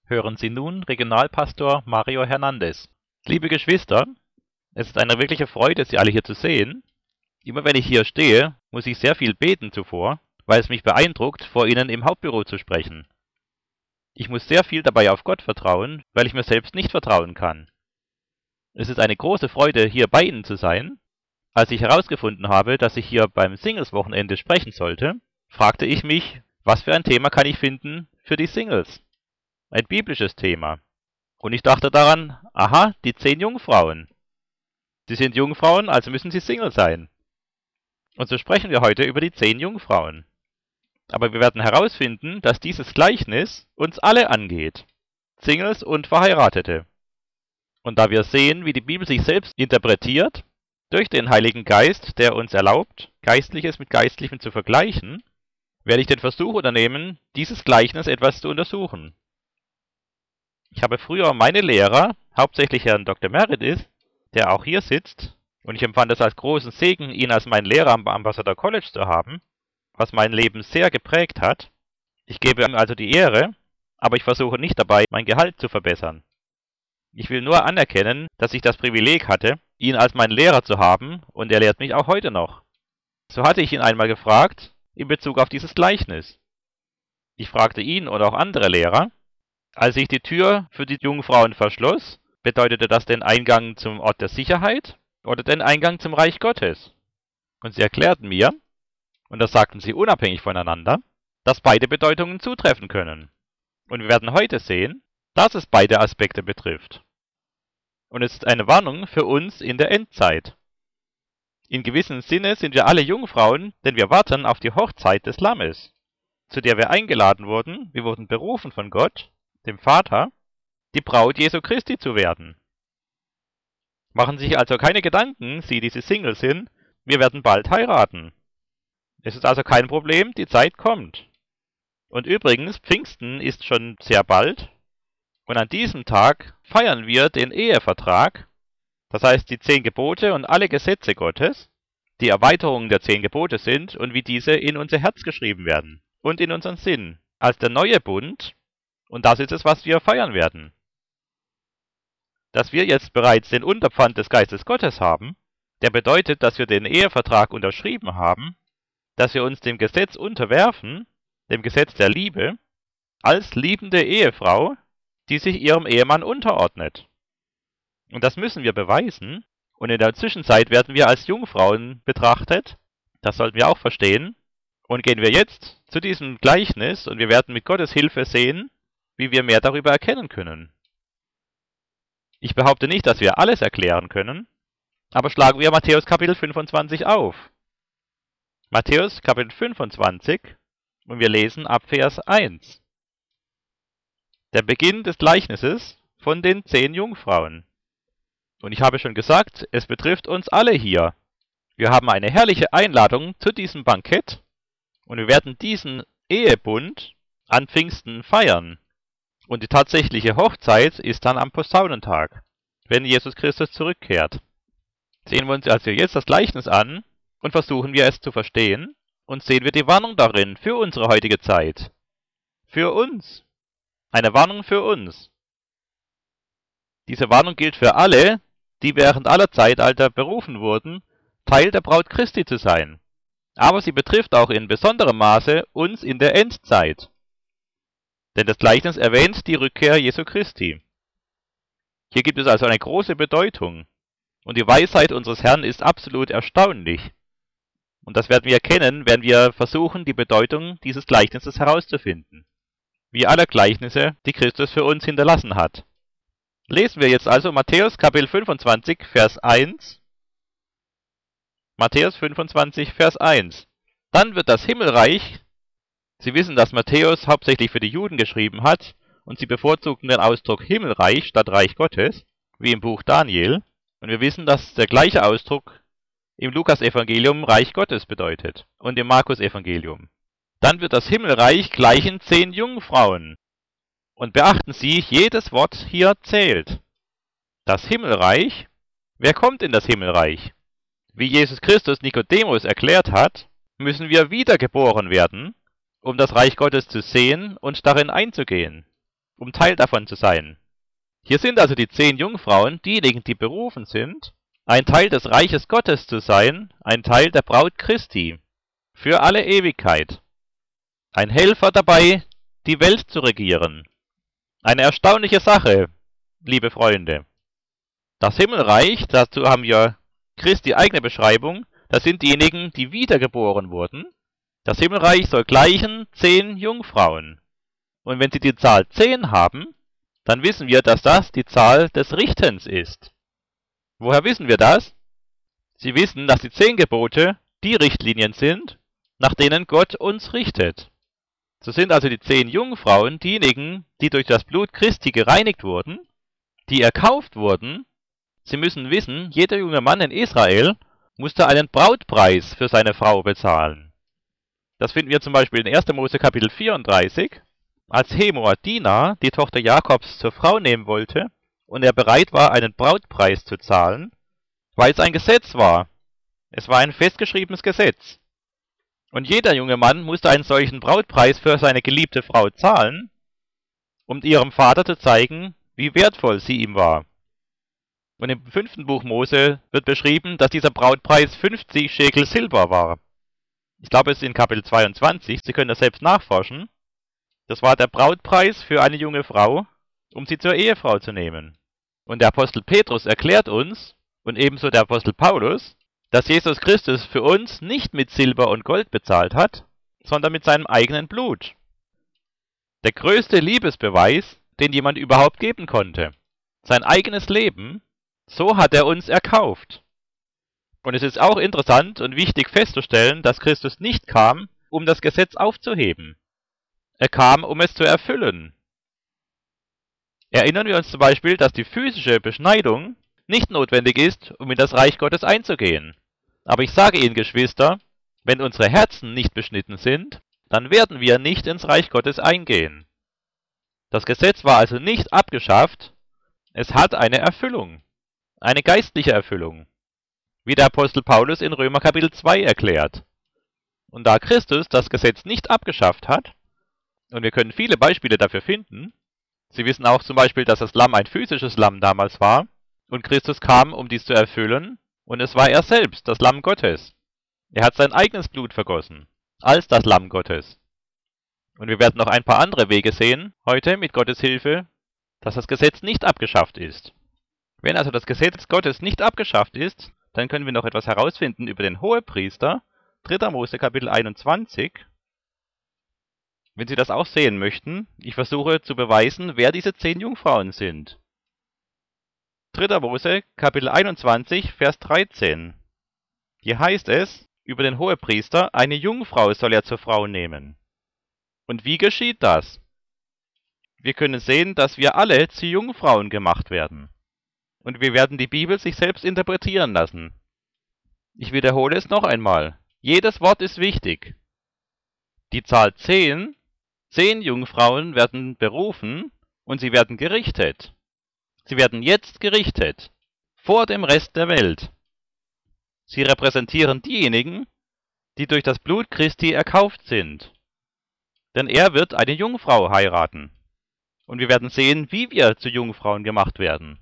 Hören Sie nun Regionalpastor Mario Hernandez. Liebe Geschwister, es ist eine wirkliche Freude, Sie alle hier zu sehen. Immer wenn ich hier stehe, muss ich sehr viel beten zuvor, weil es mich beeindruckt, vor Ihnen im Hauptbüro zu sprechen. Ich muss sehr viel dabei auf Gott vertrauen, weil ich mir selbst nicht vertrauen kann. Es ist eine große Freude, hier bei Ihnen zu sein. Als ich herausgefunden habe, dass ich hier beim Singles-Wochenende sprechen sollte, fragte ich mich, was für ein Thema kann ich finden für die Singles? Ein biblisches Thema. Und ich dachte daran, aha, die 10 Jungfrauen. Sie sind Jungfrauen, also müssen sie Single sein. Und so sprechen wir heute über die 10 Jungfrauen. Aber wir werden herausfinden, dass dieses Gleichnis uns alle angeht. Singles und Verheiratete. Und da wir sehen, wie die Bibel sich selbst interpretiert, durch den Heiligen Geist, der uns erlaubt, Geistliches mit Geistlichem zu vergleichen, werde ich den Versuch unternehmen, dieses Gleichnis etwas zu untersuchen. Ich habe früher meine Lehrer, hauptsächlich Herrn Dr. Meredith, der auch hier sitzt, und ich empfand es als großen Segen, ihn als meinen Lehrer am Ambassador College zu haben, was mein Leben sehr geprägt hat. Ich gebe ihm also die Ehre, aber ich versuche nicht dabei, mein Gehalt zu verbessern. Ich will nur anerkennen, dass ich das Privileg hatte, ihn als meinen Lehrer zu haben, und er lehrt mich auch heute noch. So hatte ich ihn einmal gefragt, in Bezug auf dieses Gleichnis. Ich fragte ihn und auch andere Lehrer, als ich die Tür für die Jungfrauen verschloss, bedeutete das den Eingang zum Ort der Sicherheit oder den Eingang zum Reich Gottes? Und sie erklärten mir, und das sagten sie unabhängig voneinander, dass beide Bedeutungen zutreffen können. Und wir werden heute sehen, dass es beide Aspekte betrifft. Und es ist eine Warnung für uns in der Endzeit. In gewissem Sinne sind wir alle Jungfrauen, denn wir warten auf die Hochzeit des Lammes, zu der wir eingeladen wurden, wir wurden berufen von Gott, dem Vater, die Braut Jesu Christi zu werden. Machen Sie sich also keine Gedanken, Sie, die Sie Single sind, wir werden bald heiraten. Es ist also kein Problem, die Zeit kommt. Und übrigens, Pfingsten ist schon sehr bald, und an diesem Tag feiern wir den Ehevertrag, das heißt die 10 Gebote und alle Gesetze Gottes, die Erweiterungen der 10 Gebote sind und wie diese in unser Herz geschrieben werden und in unseren Sinn, als der neue Bund. Und das ist es, was wir feiern werden. Dass wir jetzt bereits den Unterpfand des Geistes Gottes haben, der bedeutet, dass wir den Ehevertrag unterschrieben haben, dass wir uns dem Gesetz unterwerfen, dem Gesetz der Liebe, als liebende Ehefrau, die sich ihrem Ehemann unterordnet. Und das müssen wir beweisen, und in der Zwischenzeit werden wir als Jungfrauen betrachtet, das sollten wir auch verstehen, und gehen wir jetzt zu diesem Gleichnis, und wir werden mit Gottes Hilfe sehen, wie wir mehr darüber erkennen können. Ich behaupte nicht, dass wir alles erklären können, aber schlagen wir Matthäus Kapitel 25 auf. Matthäus Kapitel 25 und wir lesen ab Vers 1. Der Beginn des Gleichnisses von den 10 Jungfrauen. Und ich habe schon gesagt, es betrifft uns alle hier. Wir haben eine herrliche Einladung zu diesem Bankett und wir werden diesen Ehebund an Pfingsten feiern. Und die tatsächliche Hochzeit ist dann am Posaunentag, wenn Jesus Christus zurückkehrt. Sehen wir uns also jetzt das Gleichnis an und versuchen wir es zu verstehen und sehen wir die Warnung darin für unsere heutige Zeit. Für uns. Eine Warnung für uns. Diese Warnung gilt für alle, die während aller Zeitalter berufen wurden, Teil der Braut Christi zu sein. Aber sie betrifft auch in besonderem Maße uns in der Endzeit. Denn das Gleichnis erwähnt die Rückkehr Jesu Christi. Hier gibt es also eine große Bedeutung. Und die Weisheit unseres Herrn ist absolut erstaunlich. Und das werden wir erkennen, wenn wir versuchen, die Bedeutung dieses Gleichnisses herauszufinden. Wie alle Gleichnisse, die Christus für uns hinterlassen hat. Lesen wir jetzt also Matthäus Kapitel 25, Vers 1. Matthäus 25, Vers 1. Dann wird das Himmelreich. Sie wissen, dass Matthäus hauptsächlich für die Juden geschrieben hat und sie bevorzugten den Ausdruck Himmelreich statt Reich Gottes, wie im Buch Daniel. Und wir wissen, dass der gleiche Ausdruck im Lukas-Evangelium Reich Gottes bedeutet und im Markus-Evangelium. Dann wird das Himmelreich gleichen 10 Jungfrauen. Und beachten Sie, jedes Wort hier zählt. Das Himmelreich. Wer kommt in das Himmelreich? Wie Jesus Christus Nikodemus erklärt hat, müssen wir wiedergeboren werden, um das Reich Gottes zu sehen und darin einzugehen. um Teil davon zu sein. Hier sind also die 10 Jungfrauen, diejenigen, die berufen sind, ein Teil des Reiches Gottes zu sein, ein Teil der Braut Christi, für alle Ewigkeit. Ein Helfer dabei, die Welt zu regieren. Eine erstaunliche Sache, liebe Freunde. Das Himmelreich, dazu haben wir Christi eigene Beschreibung, das sind diejenigen, die wiedergeboren wurden. Das Himmelreich soll gleichen 10 Jungfrauen. Und wenn sie die Zahl 10 haben, dann wissen wir, dass das die Zahl des Richtens ist. Woher wissen wir das? Sie wissen, dass die 10 Gebote die Richtlinien sind, nach denen Gott uns richtet. So sind also die 10 Jungfrauen diejenigen, die durch das Blut Christi gereinigt wurden, die erkauft wurden. Sie müssen wissen, jeder junge Mann in Israel musste einen Brautpreis für seine Frau bezahlen. Das finden wir zum Beispiel in 1. Mose Kapitel 34, als Hemor Dina, die Tochter Jakobs, zur Frau nehmen wollte und er bereit war, einen Brautpreis zu zahlen, weil es ein Gesetz war. Es war ein festgeschriebenes Gesetz. Und jeder junge Mann musste einen solchen Brautpreis für seine geliebte Frau zahlen, um ihrem Vater zu zeigen, wie wertvoll sie ihm war. Und im 5. Buch Mose wird beschrieben, dass dieser Brautpreis 50 Schekel Silber war. Ich glaube, es ist in Kapitel 22, Sie können das selbst nachforschen. Das war der Brautpreis für eine junge Frau, um sie zur Ehefrau zu nehmen. Und der Apostel Petrus erklärt uns, und ebenso der Apostel Paulus, dass Jesus Christus für uns nicht mit Silber und Gold bezahlt hat, sondern mit seinem eigenen Blut. Der größte Liebesbeweis, den jemand überhaupt geben konnte. Sein eigenes Leben, so hat er uns erkauft. Und es ist auch interessant und wichtig festzustellen, dass Christus nicht kam, um das Gesetz aufzuheben. Er kam, um es zu erfüllen. Erinnern wir uns zum Beispiel, dass die physische Beschneidung nicht notwendig ist, um in das Reich Gottes einzugehen. Aber ich sage Ihnen, Geschwister, wenn unsere Herzen nicht beschnitten sind, dann werden wir nicht ins Reich Gottes eingehen. Das Gesetz war also nicht abgeschafft, es hat eine Erfüllung, eine geistliche Erfüllung, wie der Apostel Paulus in Römer Kapitel 2 erklärt. Und da Christus das Gesetz nicht abgeschafft hat, und wir können viele Beispiele dafür finden, Sie wissen auch zum Beispiel, dass das Lamm ein physisches Lamm damals war, und Christus kam, um dies zu erfüllen, und es war er selbst, das Lamm Gottes. Er hat sein eigenes Blut vergossen, als das Lamm Gottes. Und wir werden noch ein paar andere Wege sehen, heute mit Gottes Hilfe, dass das Gesetz nicht abgeschafft ist. Wenn also das Gesetz Gottes nicht abgeschafft ist, dann können wir noch etwas herausfinden über den Hohepriester, 3. Mose Kapitel 21. Wenn Sie das auch sehen möchten, ich versuche zu beweisen, wer diese 10 Jungfrauen sind. 3. Mose, Kapitel 21, Vers 13. Hier heißt es, über den Hohepriester, eine Jungfrau soll er zur Frau nehmen. Und wie geschieht das? Wir können sehen, dass wir alle zu Jungfrauen gemacht werden. Und wir werden die Bibel sich selbst interpretieren lassen. Ich wiederhole es noch einmal. Jedes Wort ist wichtig. Die Zahl 10 Jungfrauen werden berufen und sie werden gerichtet. Sie werden jetzt gerichtet, vor dem Rest der Welt. Sie repräsentieren diejenigen, die durch das Blut Christi erkauft sind. Denn er wird eine Jungfrau heiraten. Und wir werden sehen, wie wir zu Jungfrauen gemacht werden.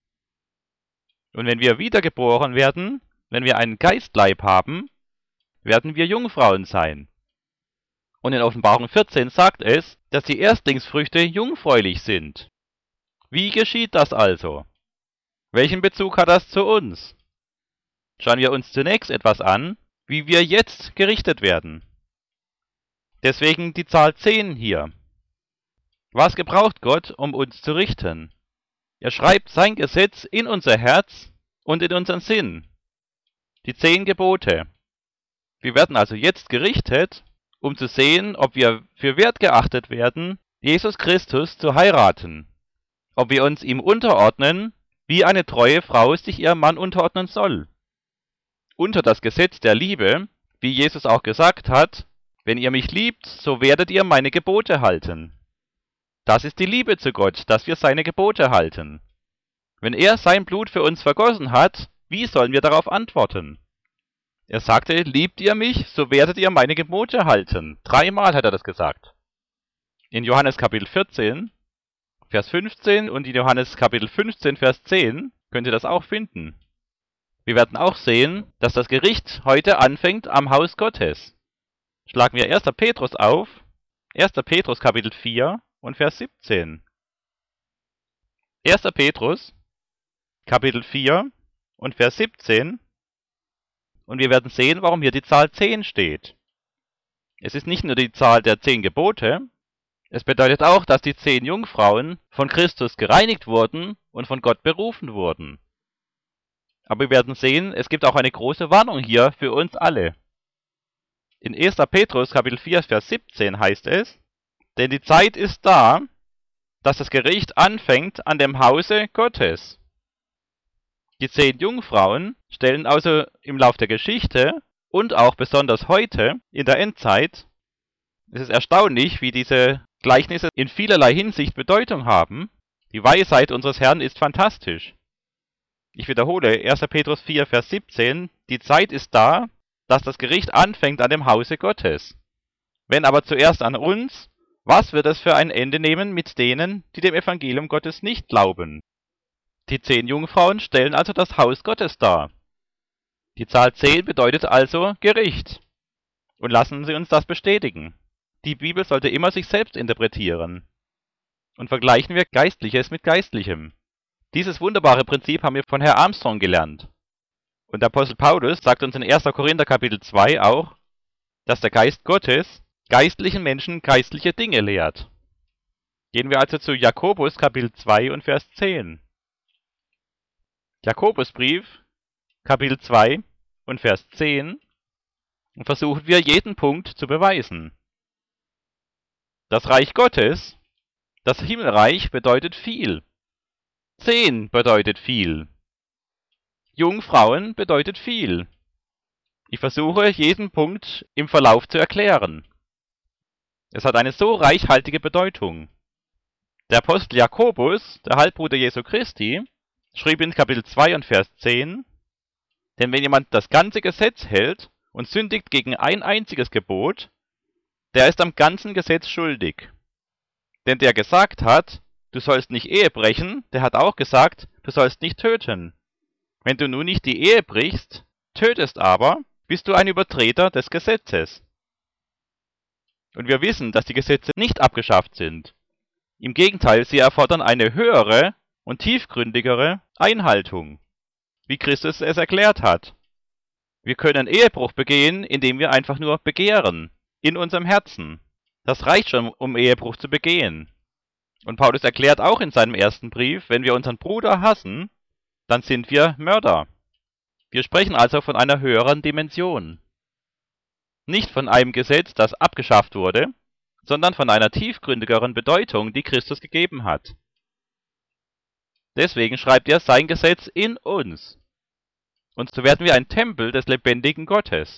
Und wenn wir wiedergeboren werden, wenn wir einen Geistleib haben, werden wir Jungfrauen sein. Und in Offenbarung 14 sagt es, dass die Erstlingsfrüchte jungfräulich sind. Wie geschieht das also? Welchen Bezug hat das zu uns? Schauen wir uns zunächst etwas an, wie wir jetzt gerichtet werden. Deswegen die Zahl 10 hier. Was gebraucht Gott, um uns zu richten? Er schreibt sein Gesetz in unser Herz und in unseren Sinn. Die 10 Gebote. Wir werden also jetzt gerichtet, um zu sehen, ob wir für wert geachtet werden, Jesus Christus zu heiraten. Ob wir uns ihm unterordnen, wie eine treue Frau sich ihrem Mann unterordnen soll. Unter das Gesetz der Liebe, wie Jesus auch gesagt hat, wenn ihr mich liebt, so werdet ihr meine Gebote halten. Das ist die Liebe zu Gott, dass wir seine Gebote halten. Wenn er sein Blut für uns vergossen hat, wie sollen wir darauf antworten? Er sagte, liebt ihr mich, so werdet ihr meine Gebote halten. 3-mal hat er das gesagt. In Johannes Kapitel 14 Vers 15 und in Johannes Kapitel 15, Vers 10 könnt ihr das auch finden. Wir werden auch sehen, dass das Gericht heute anfängt am Haus Gottes. Schlagen wir 1. Petrus auf, 1. Petrus Kapitel 4 und Vers 17. 1. Petrus Kapitel 4 und Vers 17. Und wir werden sehen, warum hier die Zahl 10 steht. Es ist nicht nur die Zahl der 10 Gebote, es bedeutet auch, dass die 10 Jungfrauen von Christus gereinigt wurden und von Gott berufen wurden. Aber wir werden sehen, es gibt auch eine große Warnung hier für uns alle. In 1. Petrus Kapitel 4, Vers 17 heißt es, denn die Zeit ist da, dass das Gericht anfängt an dem Hause Gottes. Die 10 Jungfrauen stellen also im Lauf der Geschichte und auch besonders heute in der Endzeit, es ist erstaunlich, wie diese Gleichnisse in vielerlei Hinsicht Bedeutung haben. Die Weisheit unseres Herrn ist fantastisch. Ich wiederhole, 1. Petrus 4, Vers 17, die Zeit ist da, dass das Gericht anfängt an dem Hause Gottes. Wenn aber zuerst an uns, was wird es für ein Ende nehmen mit denen, die dem Evangelium Gottes nicht glauben? Die 10 Jungfrauen stellen also das Haus Gottes dar. Die Zahl 10 bedeutet also Gericht. Und lassen Sie uns das bestätigen. Die Bibel sollte immer sich selbst interpretieren. Und vergleichen wir Geistliches mit Geistlichem. Dieses wunderbare Prinzip haben wir von Herr Armstrong gelernt. Und der Apostel Paulus sagt uns in 1. Korinther Kapitel 2 auch, dass der Geist Gottes geistlichen Menschen geistliche Dinge lehrt. Gehen wir also zu Jakobus Kapitel 2 und Vers 10. Jakobusbrief Kapitel 2 und Vers 10 und versuchen wir jeden Punkt zu beweisen. Das Reich Gottes, das Himmelreich bedeutet viel. 10 bedeutet viel. Jungfrauen bedeutet viel. Ich versuche, jeden Punkt im Verlauf zu erklären. Es hat eine so reichhaltige Bedeutung. Der Apostel Jakobus, der Halbbruder Jesu Christi, schrieb in Kapitel 2 und Vers 10, denn wenn jemand das ganze Gesetz hält und sündigt gegen ein einziges Gebot, der ist am ganzen Gesetz schuldig. Denn der gesagt hat, du sollst nicht Ehe brechen, der hat auch gesagt, du sollst nicht töten. Wenn du nun nicht die Ehe brichst, tötest aber, bist du ein Übertreter des Gesetzes. Und wir wissen, dass die Gesetze nicht abgeschafft sind. Im Gegenteil, sie erfordern eine höhere und tiefgründigere Einhaltung, wie Christus es erklärt hat. Wir können Ehebruch begehen, indem wir einfach nur begehren, in unserem Herzen. Das reicht schon, um Ehebruch zu begehen. Und Paulus erklärt auch in seinem ersten Brief, wenn wir unseren Bruder hassen, dann sind wir Mörder. Wir sprechen also von einer höheren Dimension. Nicht von einem Gesetz, das abgeschafft wurde, sondern von einer tiefgründigeren Bedeutung, die Christus gegeben hat. Deswegen schreibt er sein Gesetz in uns. Und so werden wir ein Tempel des lebendigen Gottes.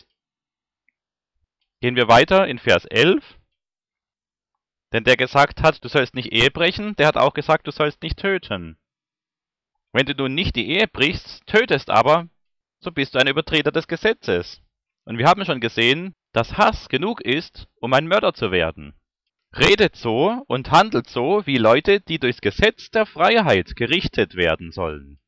Gehen wir weiter in Vers 11. Denn der gesagt hat, du sollst nicht Ehe brechen, der hat auch gesagt, du sollst nicht töten. Wenn du nun nicht die Ehe brichst, tötest aber, so bist du ein Übertreter des Gesetzes. Und wir haben schon gesehen, dass Hass genug ist, um ein Mörder zu werden. Redet so und handelt so wie Leute, die durchs Gesetz der Freiheit gerichtet werden sollen.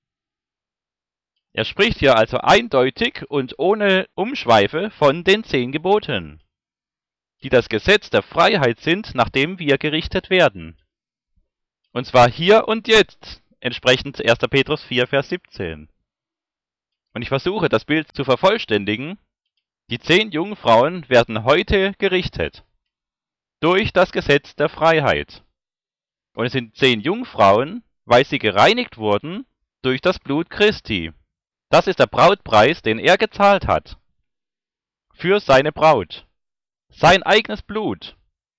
Er spricht hier also eindeutig und ohne Umschweife von den 10 Geboten, die das Gesetz der Freiheit sind, nach dem wir gerichtet werden. Und zwar hier und jetzt, entsprechend 1. Petrus 4, Vers 17. Und ich versuche, das Bild zu vervollständigen. Die 10 Jungfrauen werden heute gerichtet. Durch das Gesetz der Freiheit. Und es sind 10 Jungfrauen, weil sie gereinigt wurden durch das Blut Christi. Das ist der Brautpreis, den er gezahlt hat. Für seine Braut. Sein eigenes Blut.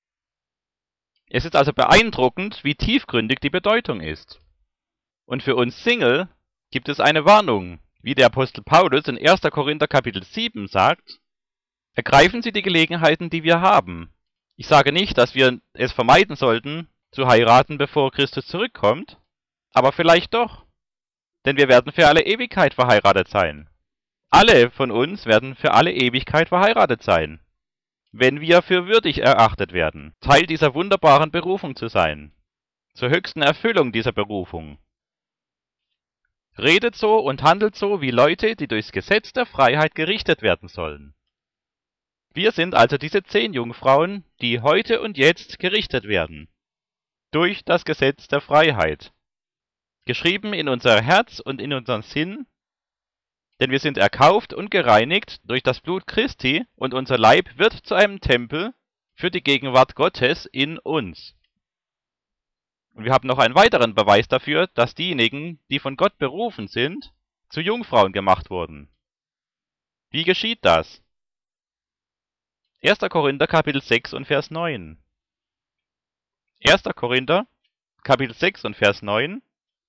Es ist also beeindruckend, wie tiefgründig die Bedeutung ist. Und für uns Single gibt es eine Warnung, wie der Apostel Paulus in 1. Korinther Kapitel 7 sagt, ergreifen Sie die Gelegenheiten, die wir haben. Ich sage nicht, dass wir es vermeiden sollten, zu heiraten, bevor Christus zurückkommt, aber vielleicht doch, denn wir werden für alle Ewigkeit verheiratet sein. Alle von uns werden für alle Ewigkeit verheiratet sein, wenn wir für würdig erachtet werden, Teil dieser wunderbaren Berufung zu sein. zur höchsten Erfüllung dieser Berufung. Redet so und handelt so wie Leute, die durchs Gesetz der Freiheit gerichtet werden sollen. Wir sind also diese 10 Jungfrauen, die heute und jetzt gerichtet werden. Durch das Gesetz der Freiheit. Geschrieben in unser Herz und in unseren Sinn, denn wir sind erkauft und gereinigt durch das Blut Christi und unser Leib wird zu einem Tempel für die Gegenwart Gottes in uns. Und wir haben noch einen weiteren Beweis dafür, dass diejenigen, die von Gott berufen sind, zu Jungfrauen gemacht wurden. Wie geschieht das? 1. Korinther Kapitel 6 und Vers 9. 1. Korinther Kapitel 6 und Vers 9.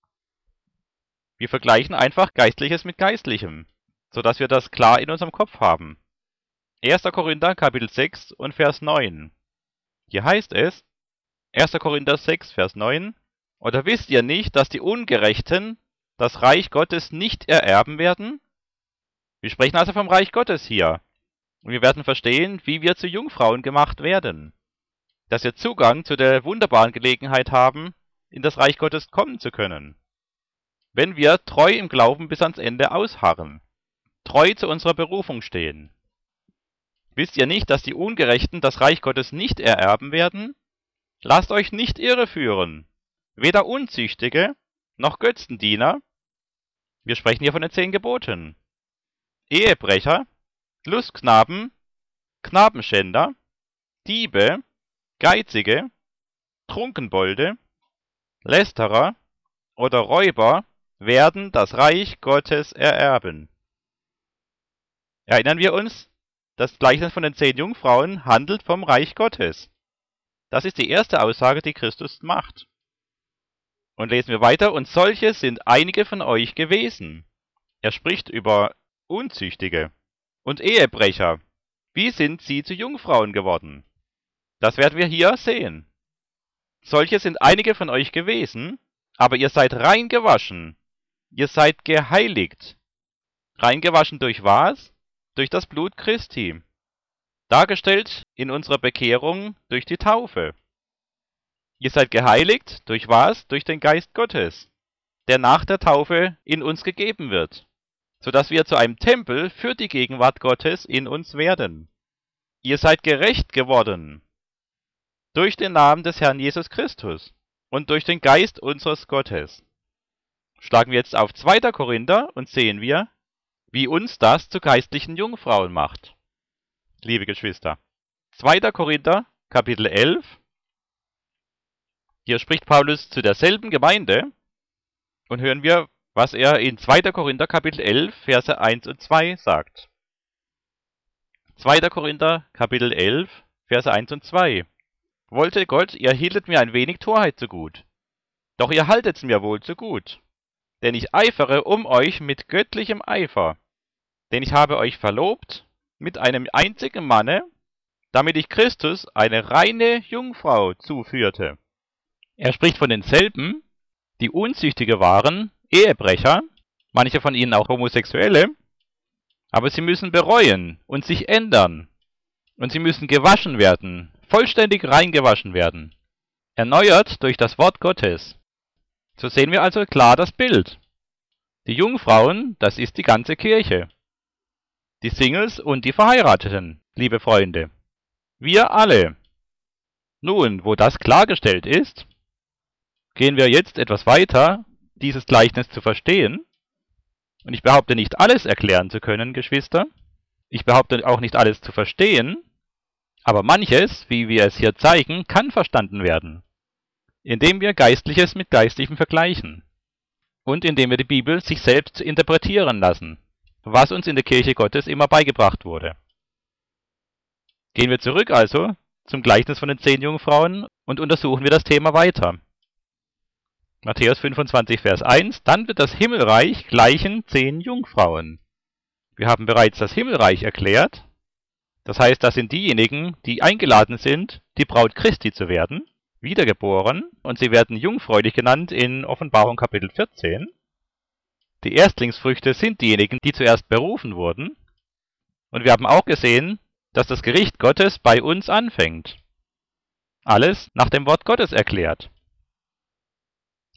Wir vergleichen einfach Geistliches mit Geistlichem, sodass wir das klar in unserem Kopf haben. 1. Korinther Kapitel 6 und Vers 9. Hier heißt es, 1. Korinther 6, Vers 9, oder wisst ihr nicht, dass die Ungerechten das Reich Gottes nicht ererben werden? Wir sprechen also vom Reich Gottes hier. Und wir werden verstehen, wie wir zu Jungfrauen gemacht werden. Dass wir Zugang zu der wunderbaren Gelegenheit haben, in das Reich Gottes kommen zu können. Wenn wir treu im Glauben bis ans Ende ausharren, treu zu unserer Berufung stehen. Wisst ihr nicht, dass die Ungerechten das Reich Gottes nicht ererben werden? Lasst euch nicht irreführen, weder Unzüchtige noch Götzendiener, wir sprechen hier von den 10 Geboten, Ehebrecher, Lustknaben, Knabenschänder, Diebe, Geizige, Trunkenbolde, Lästerer oder Räuber werden das Reich Gottes ererben. Erinnern wir uns, das Gleichnis von den 10 Jungfrauen handelt vom Reich Gottes. Das ist die erste Aussage, die Christus macht. Und lesen wir weiter, und solche sind einige von euch gewesen. Er spricht über Unzüchtige und Ehebrecher. Wie sind sie zu Jungfrauen geworden? Das werden wir hier sehen. Solche sind einige von euch gewesen, aber ihr seid rein gewaschen. Ihr seid geheiligt. Rein gewaschen durch was? Durch das Blut Christi. Dargestellt in unserer Bekehrung durch die Taufe. Ihr seid geheiligt durch was? Durch den Geist Gottes, der nach der Taufe in uns gegeben wird, sodass wir zu einem Tempel für die Gegenwart Gottes in uns werden. Ihr seid gerecht geworden durch den Namen des Herrn Jesus Christus und durch den Geist unseres Gottes. Schlagen wir jetzt auf 2. Korinther und sehen wir, wie uns das zu geistlichen Jungfrauen macht. Liebe Geschwister, 2. Korinther, Kapitel 11. Hier spricht Paulus zu derselben Gemeinde und hören wir, was er in 2. Korinther, Kapitel 11, Verse 1 und 2 sagt. 2. Korinther, Kapitel 11, Verse 1 und 2. Wollte Gott, ihr hieltet mir ein wenig Torheit zugut. Doch ihr haltet's mir wohl zugut. Denn ich eifere um euch mit göttlichem Eifer. Denn ich habe euch verlobt mit einem einzigen Manne, damit ich Christus eine reine Jungfrau zuführte. Er spricht von denselben, die Unzüchtige waren, Ehebrecher, manche von ihnen auch Homosexuelle, aber sie müssen bereuen und sich ändern. Und sie müssen gewaschen werden, vollständig reingewaschen werden, erneuert durch das Wort Gottes. So sehen wir also klar das Bild. Die Jungfrauen, das ist die ganze Kirche. Die Singles und die Verheirateten, liebe Freunde. Wir alle. Nun, wo das klargestellt ist, gehen wir jetzt etwas weiter, dieses Gleichnis zu verstehen. Und ich behaupte nicht alles erklären zu können, Geschwister. Ich behaupte auch nicht alles zu verstehen. Aber manches, wie wir es hier zeigen, kann verstanden werden, indem wir Geistliches mit Geistlichem vergleichen und indem wir die Bibel sich selbst interpretieren lassen, was uns in der Kirche Gottes immer beigebracht wurde. Gehen wir zurück also zum Gleichnis von den 10 Jungfrauen und untersuchen wir das Thema weiter. Matthäus 25, Vers 1, dann wird das Himmelreich gleichen 10 Jungfrauen. Wir haben bereits das Himmelreich erklärt. Das heißt, das sind diejenigen, die eingeladen sind, die Braut Christi zu werden, wiedergeboren, und sie werden jungfräulich genannt in Offenbarung Kapitel 14. Die Erstlingsfrüchte sind diejenigen, die zuerst berufen wurden. Und wir haben auch gesehen, dass das Gericht Gottes bei uns anfängt. Alles nach dem Wort Gottes erklärt.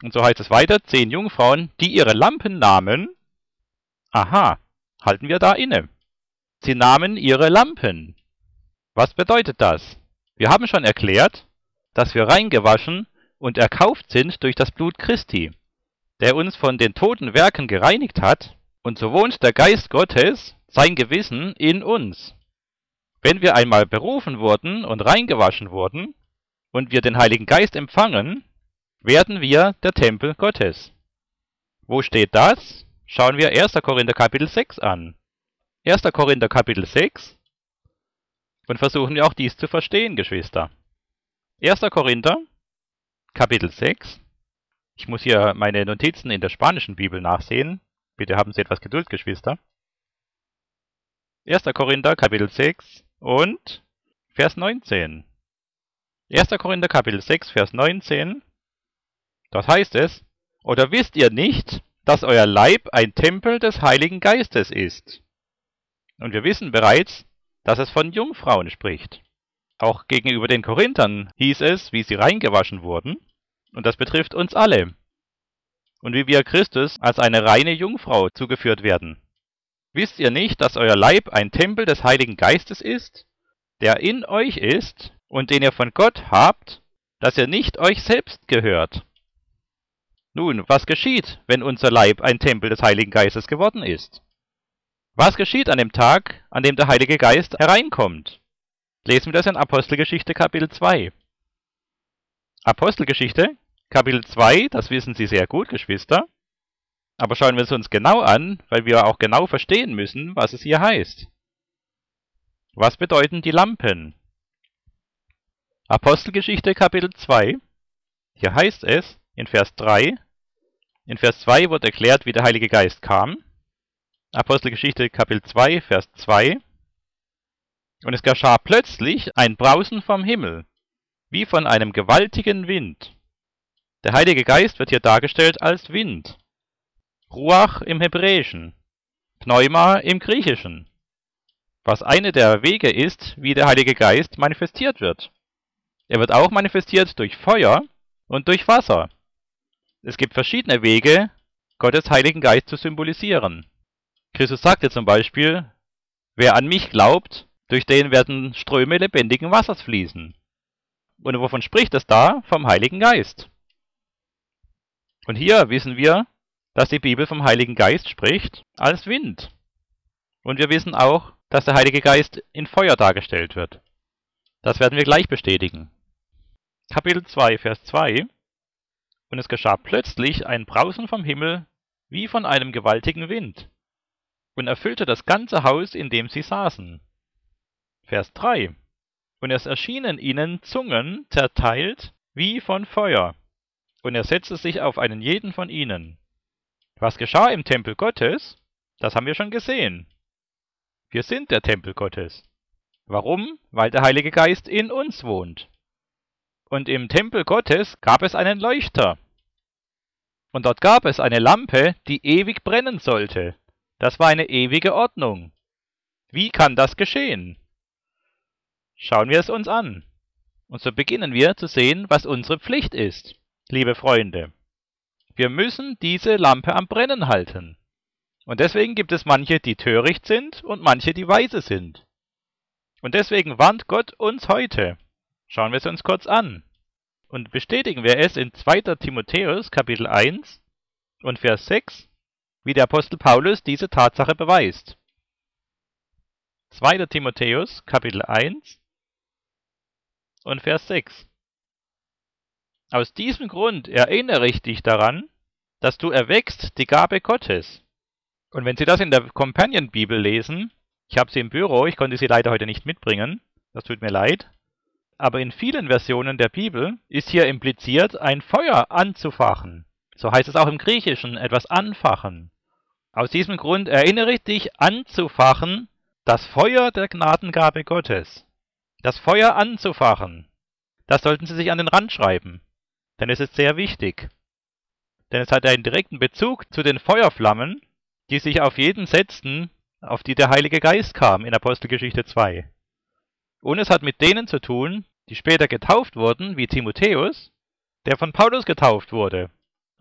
Und so heißt es weiter, 10 Jungfrauen, die ihre Lampen nahmen. Aha, halten wir da inne. Sie nahmen ihre Lampen. Was bedeutet das? Wir haben schon erklärt, dass wir reingewaschen und erkauft sind durch das Blut Christi, der uns von den toten Werken gereinigt hat, und so wohnt der Geist Gottes, sein Gewissen, in uns. Wenn wir einmal berufen wurden und reingewaschen wurden und wir den Heiligen Geist empfangen, werden wir der Tempel Gottes. Wo steht das? Schauen wir 1. Korinther Kapitel 6 an. 1. Korinther Kapitel 6 und versuchen wir auch dies zu verstehen, Geschwister. 1. Korinther Kapitel 6. Ich muss hier meine Notizen in der spanischen Bibel nachsehen. Bitte haben Sie etwas Geduld, Geschwister. 1. Korinther Kapitel 6 und Vers 19. 1. Korinther Kapitel 6, Vers 19. Dort heißt es, oder wisst ihr nicht, dass euer Leib ein Tempel des Heiligen Geistes ist? Und wir wissen bereits, dass es von Jungfrauen spricht. Auch gegenüber den Korinthern hieß es, wie sie reingewaschen wurden, und das betrifft uns alle. Und wie wir Christus als eine reine Jungfrau zugeführt werden. Wisst ihr nicht, dass euer Leib ein Tempel des Heiligen Geistes ist, der in euch ist und den ihr von Gott habt, dass ihr nicht euch selbst gehört? Nun, was geschieht, wenn unser Leib ein Tempel des Heiligen Geistes geworden ist? Was geschieht an dem Tag, an dem der Heilige Geist hereinkommt? Lesen wir das in Apostelgeschichte Kapitel 2. Apostelgeschichte Kapitel 2, das wissen Sie sehr gut, Geschwister. Aber schauen wir es uns genau an, weil wir auch genau verstehen müssen, was es hier heißt. Was bedeuten die Lampen? Apostelgeschichte Kapitel 2. Hier heißt es in Vers 3. In Vers 2 wird erklärt, wie der Heilige Geist kam. Apostelgeschichte Kapitel 2, Vers 2. Und es geschah plötzlich ein Brausen vom Himmel, wie von einem gewaltigen Wind. Der Heilige Geist wird hier dargestellt als Wind. Ruach im Hebräischen, Pneuma im Griechischen, was eine der Wege ist, wie der Heilige Geist manifestiert wird. Er wird auch manifestiert durch Feuer und durch Wasser. Es gibt verschiedene Wege, Gottes Heiligen Geist zu symbolisieren. Christus sagte zum Beispiel, wer an mich glaubt, durch den werden Ströme lebendigen Wassers fließen. Und wovon spricht es da? Vom Heiligen Geist. Und hier wissen wir, dass die Bibel vom Heiligen Geist spricht als Wind. Und wir wissen auch, dass der Heilige Geist in Feuer dargestellt wird. Das werden wir gleich bestätigen. Kapitel 2, Vers 2. Und es geschah plötzlich ein Brausen vom Himmel, wie von einem gewaltigen Wind, und erfüllte das ganze Haus, in dem sie saßen. Vers 3. Und es erschienen ihnen Zungen zerteilt wie von Feuer, und er setzte sich auf einen jeden von ihnen. Was geschah im Tempel Gottes? Das haben wir schon gesehen. Wir sind der Tempel Gottes. Warum? Weil der Heilige Geist in uns wohnt. Und im Tempel Gottes gab es einen Leuchter. Und dort gab es eine Lampe, die ewig brennen sollte. Das war eine ewige Ordnung. Wie kann das geschehen? Schauen wir es uns an. Und so beginnen wir zu sehen, was unsere Pflicht ist, liebe Freunde. Wir müssen diese Lampe am Brennen halten. Und deswegen gibt es manche, die töricht sind und manche, die weise sind. Und deswegen warnt Gott uns heute. Schauen wir es uns kurz an. Und bestätigen wir es in 2. Timotheus Kapitel 1 und Vers 6, wie der Apostel Paulus diese Tatsache beweist. 2. Timotheus Kapitel 1 und Vers 6. Aus diesem Grund erinnere ich dich daran, dass du erweckst die Gabe Gottes. Und wenn Sie das in der Companion-Bibel lesen, ich habe sie im Büro, ich konnte sie leider heute nicht mitbringen, das tut mir leid, aber in vielen Versionen der Bibel ist hier impliziert, ein Feuer anzufachen. So heißt es auch im Griechischen, etwas anfachen. Aus diesem Grund erinnere ich dich anzufachen, das Feuer der Gnadengabe Gottes. Das Feuer anzufachen. Das sollten Sie sich an den Rand schreiben, denn es ist sehr wichtig. Denn es hat einen direkten Bezug zu den Feuerflammen, die sich auf jeden setzten, auf die der Heilige Geist kam in Apostelgeschichte 2. Und es hat mit denen zu tun, die später getauft wurden, wie Timotheus, der von Paulus getauft wurde.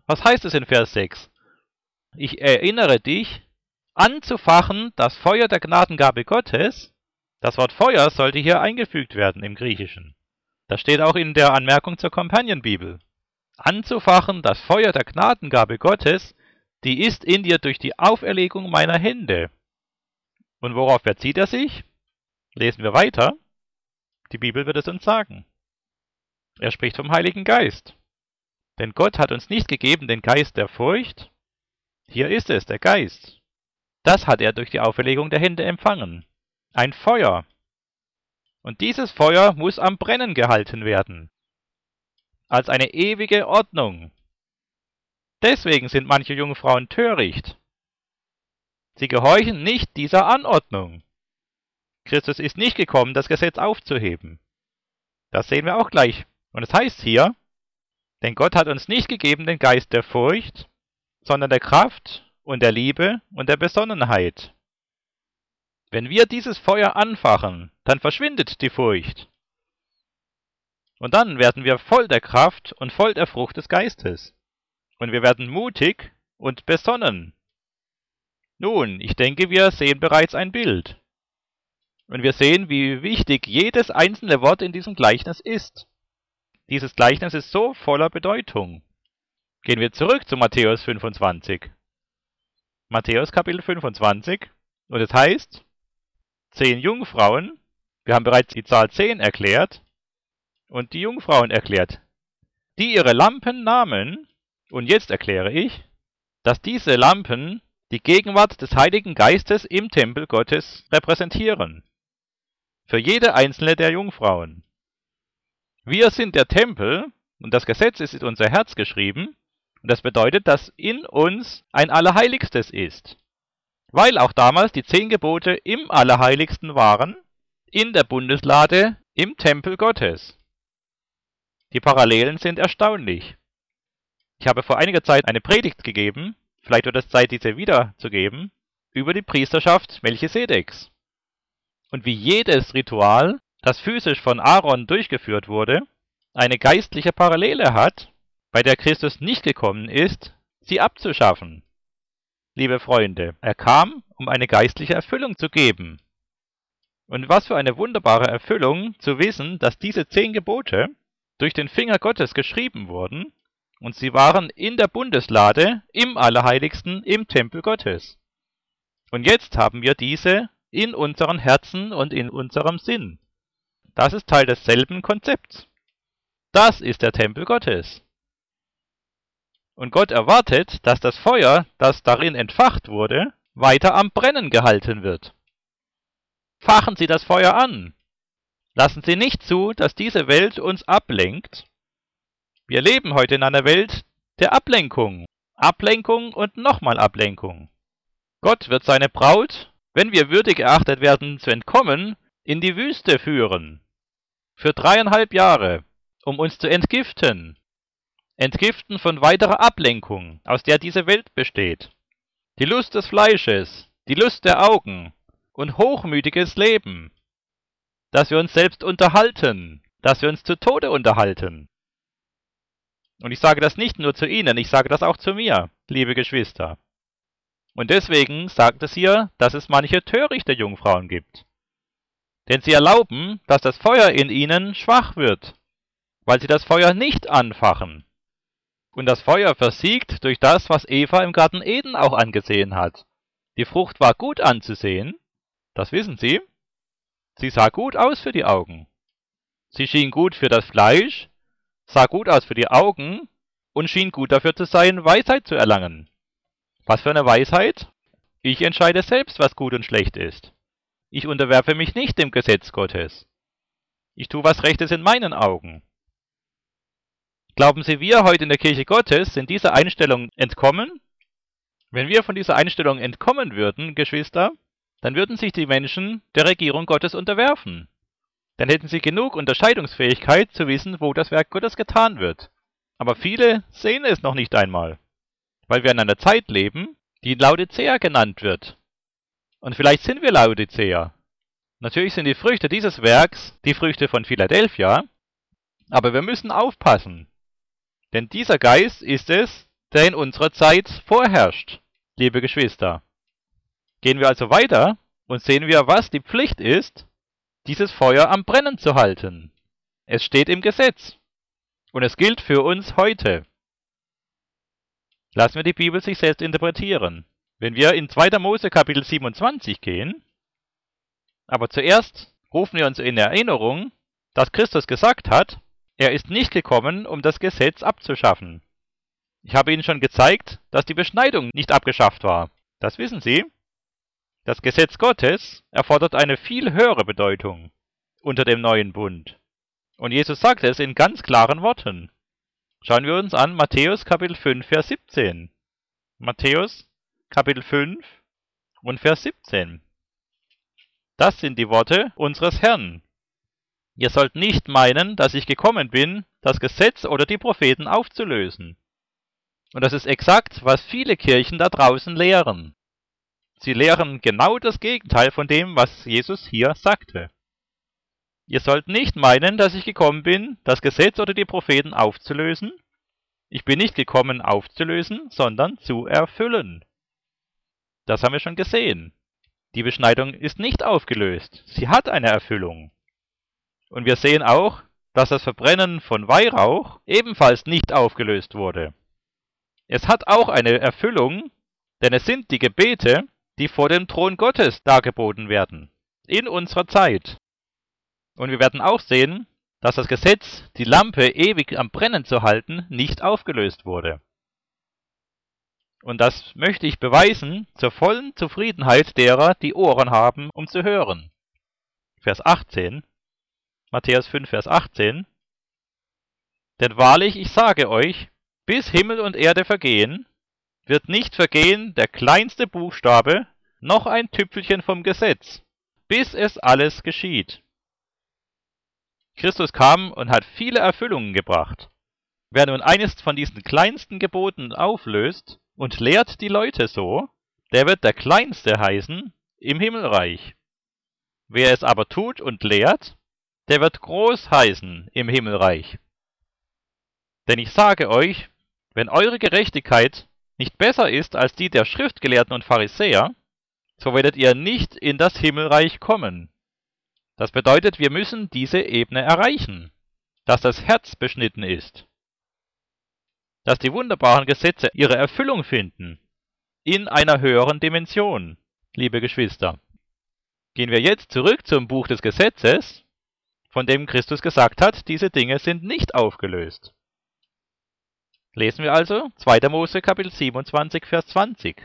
Was heißt es in Vers 6? Ich erinnere dich, anzufachen das Feuer der Gnadengabe Gottes. Das Wort Feuer sollte hier eingefügt werden im Griechischen. Das steht auch in der Anmerkung zur Companion-Bibel. Anzufachen das Feuer der Gnadengabe Gottes, die ist in dir durch die Auferlegung meiner Hände. Und worauf bezieht er sich? Lesen wir weiter. Die Bibel wird es uns sagen. Er spricht vom Heiligen Geist. Denn Gott hat uns nicht gegeben den Geist der Furcht. Hier ist es, der Geist. Das hat er durch die Auferlegung der Hände empfangen. Ein Feuer. Und dieses Feuer muss am Brennen gehalten werden. Als eine ewige Ordnung. Deswegen sind manche Jungfrauen töricht. Sie gehorchen nicht dieser Anordnung. Christus ist nicht gekommen, das Gesetz aufzuheben. Das sehen wir auch gleich. Und es heißt hier, denn Gott hat uns nicht gegeben den Geist der Furcht, sondern der Kraft und der Liebe und der Besonnenheit. Wenn wir dieses Feuer anfachen, dann verschwindet die Furcht. Und dann werden wir voll der Kraft und voll der Frucht des Geistes. Und wir werden mutig und besonnen. Nun, ich denke, wir sehen bereits ein Bild. Und wir sehen, wie wichtig jedes einzelne Wort in diesem Gleichnis ist. Dieses Gleichnis ist so voller Bedeutung. Gehen wir zurück zu Matthäus 25. Matthäus Kapitel 25. Und es heißt, 10 Jungfrauen, wir haben bereits die Zahl 10 erklärt, und die Jungfrauen erklärt, die ihre Lampen nahmen, und jetzt erkläre ich, dass diese Lampen die Gegenwart des Heiligen Geistes im Tempel Gottes repräsentieren. Für jede einzelne der Jungfrauen. Wir sind der Tempel, und das Gesetz ist in unser Herz geschrieben, und das bedeutet, dass in uns ein Allerheiligstes ist. Weil auch damals die 10 Gebote im Allerheiligsten waren, in der Bundeslade, im Tempel Gottes. Die Parallelen sind erstaunlich. Ich habe vor einiger Zeit eine Predigt gegeben, vielleicht wird es Zeit, diese wiederzugeben, über die Priesterschaft Melchisedeks. Und wie jedes Ritual, das physisch von Aaron durchgeführt wurde, eine geistliche Parallele hat, bei der Christus nicht gekommen ist, sie abzuschaffen. Liebe Freunde, er kam, um eine geistliche Erfüllung zu geben. Und was für eine wunderbare Erfüllung, zu wissen, dass diese 10 Gebote durch den Finger Gottes geschrieben wurden, und sie waren in der Bundeslade, im Allerheiligsten, im Tempel Gottes. Und jetzt haben wir diese in unseren Herzen und in unserem Sinn. Das ist Teil desselben Konzepts. Das ist der Tempel Gottes. Und Gott erwartet, dass das Feuer, das darin entfacht wurde, weiter am Brennen gehalten wird. Fachen Sie das Feuer an. Lassen Sie nicht zu, dass diese Welt uns ablenkt. Wir leben heute in einer Welt der Ablenkung. Ablenkung und nochmal Ablenkung. Gott wird seine Braut, wenn wir würdig erachtet werden zu entkommen, in die Wüste führen. Für 3,5 Jahre, um uns zu entgiften. Entgiften von weiterer Ablenkung, aus der diese Welt besteht. Die Lust des Fleisches, die Lust der Augen und hochmütiges Leben. Dass wir uns selbst unterhalten, dass wir uns zu Tode unterhalten. Und ich sage das nicht nur zu Ihnen, ich sage das auch zu mir, liebe Geschwister. Und deswegen sagt es hier, dass es manche törichte Jungfrauen gibt. Denn sie erlauben, dass das Feuer in ihnen schwach wird, weil sie das Feuer nicht anfachen. Und das Feuer versiegt durch das, was Eva im Garten Eden auch angesehen hat. Die Frucht war gut anzusehen, das wissen Sie. Sie sah gut aus für die Augen. Sie schien gut für das Fleisch, sah gut aus für die Augen und schien gut dafür zu sein, Weisheit zu erlangen. Was für eine Weisheit? Ich entscheide selbst, was gut und schlecht ist. Ich unterwerfe mich nicht dem Gesetz Gottes. Ich tue, was recht ist in meinen Augen. Glauben Sie, wir heute in der Kirche Gottes sind dieser Einstellung entkommen? Wenn wir von dieser Einstellung entkommen würden, Geschwister, dann würden sich die Menschen der Regierung Gottes unterwerfen. Dann hätten sie genug Unterscheidungsfähigkeit zu wissen, wo das Werk Gottes getan wird. Aber viele sehen es noch nicht einmal, weil wir in einer Zeit leben, die Laodicea genannt wird. Und vielleicht sind wir Laodicea. Natürlich sind die Früchte dieses Werks die Früchte von Philadelphia, aber wir müssen aufpassen. Denn dieser Geist ist es, der in unserer Zeit vorherrscht, liebe Geschwister. Gehen wir also weiter und sehen wir, was die Pflicht ist, dieses Feuer am Brennen zu halten. Es steht im Gesetz und es gilt für uns heute. Lassen wir die Bibel sich selbst interpretieren. Wenn wir in 2. Mose Kapitel 27 gehen, aber zuerst rufen wir uns in Erinnerung, dass Christus gesagt hat, er ist nicht gekommen, um das Gesetz abzuschaffen. Ich habe Ihnen schon gezeigt, dass die Beschneidung nicht abgeschafft war. Das wissen Sie. Das Gesetz Gottes erfordert eine viel höhere Bedeutung unter dem neuen Bund. Und Jesus sagt es in ganz klaren Worten. Schauen wir uns an Matthäus Kapitel 5, Vers 17. Matthäus Kapitel 5 und Vers 17. Das sind die Worte unseres Herrn. Ihr sollt nicht meinen, dass ich gekommen bin, das Gesetz oder die Propheten aufzulösen. Und das ist exakt, was viele Kirchen da draußen lehren. Sie lehren genau das Gegenteil von dem, was Jesus hier sagte. Ihr sollt nicht meinen, dass ich gekommen bin, das Gesetz oder die Propheten aufzulösen. Ich bin nicht gekommen, aufzulösen, sondern zu erfüllen. Das haben wir schon gesehen. Die Beschneidung ist nicht aufgelöst. Sie hat eine Erfüllung. Und wir sehen auch, dass das Verbrennen von Weihrauch ebenfalls nicht aufgelöst wurde. Es hat auch eine Erfüllung, denn es sind die Gebete, die vor dem Thron Gottes dargeboten werden, in unserer Zeit. Und wir werden auch sehen, dass das Gesetz, die Lampe ewig am Brennen zu halten, nicht aufgelöst wurde. Und das möchte ich beweisen zur vollen Zufriedenheit derer, die Ohren haben, um zu hören. Vers 18, Matthäus 5, Vers 18. Denn wahrlich, ich sage euch, bis Himmel und Erde vergehen, wird nicht vergehen der kleinste Buchstabe, noch ein Tüpfelchen vom Gesetz, bis es alles geschieht. Christus kam und hat viele Erfüllungen gebracht. Wer nun eines von diesen kleinsten Geboten auflöst und lehrt die Leute so, der wird der Kleinste heißen im Himmelreich. Wer es aber tut und lehrt, der wird groß heißen im Himmelreich. Denn ich sage euch, wenn eure Gerechtigkeit nicht besser ist als die der Schriftgelehrten und Pharisäer, so werdet ihr nicht in das Himmelreich kommen. Das bedeutet, wir müssen diese Ebene erreichen, dass das Herz beschnitten ist, dass die wunderbaren Gesetze ihre Erfüllung finden, in einer höheren Dimension, liebe Geschwister. Gehen wir jetzt zurück zum Buch des Gesetzes, von dem Christus gesagt hat, diese Dinge sind nicht aufgelöst. Lesen wir also 2. Mose Kapitel 27, Vers 20.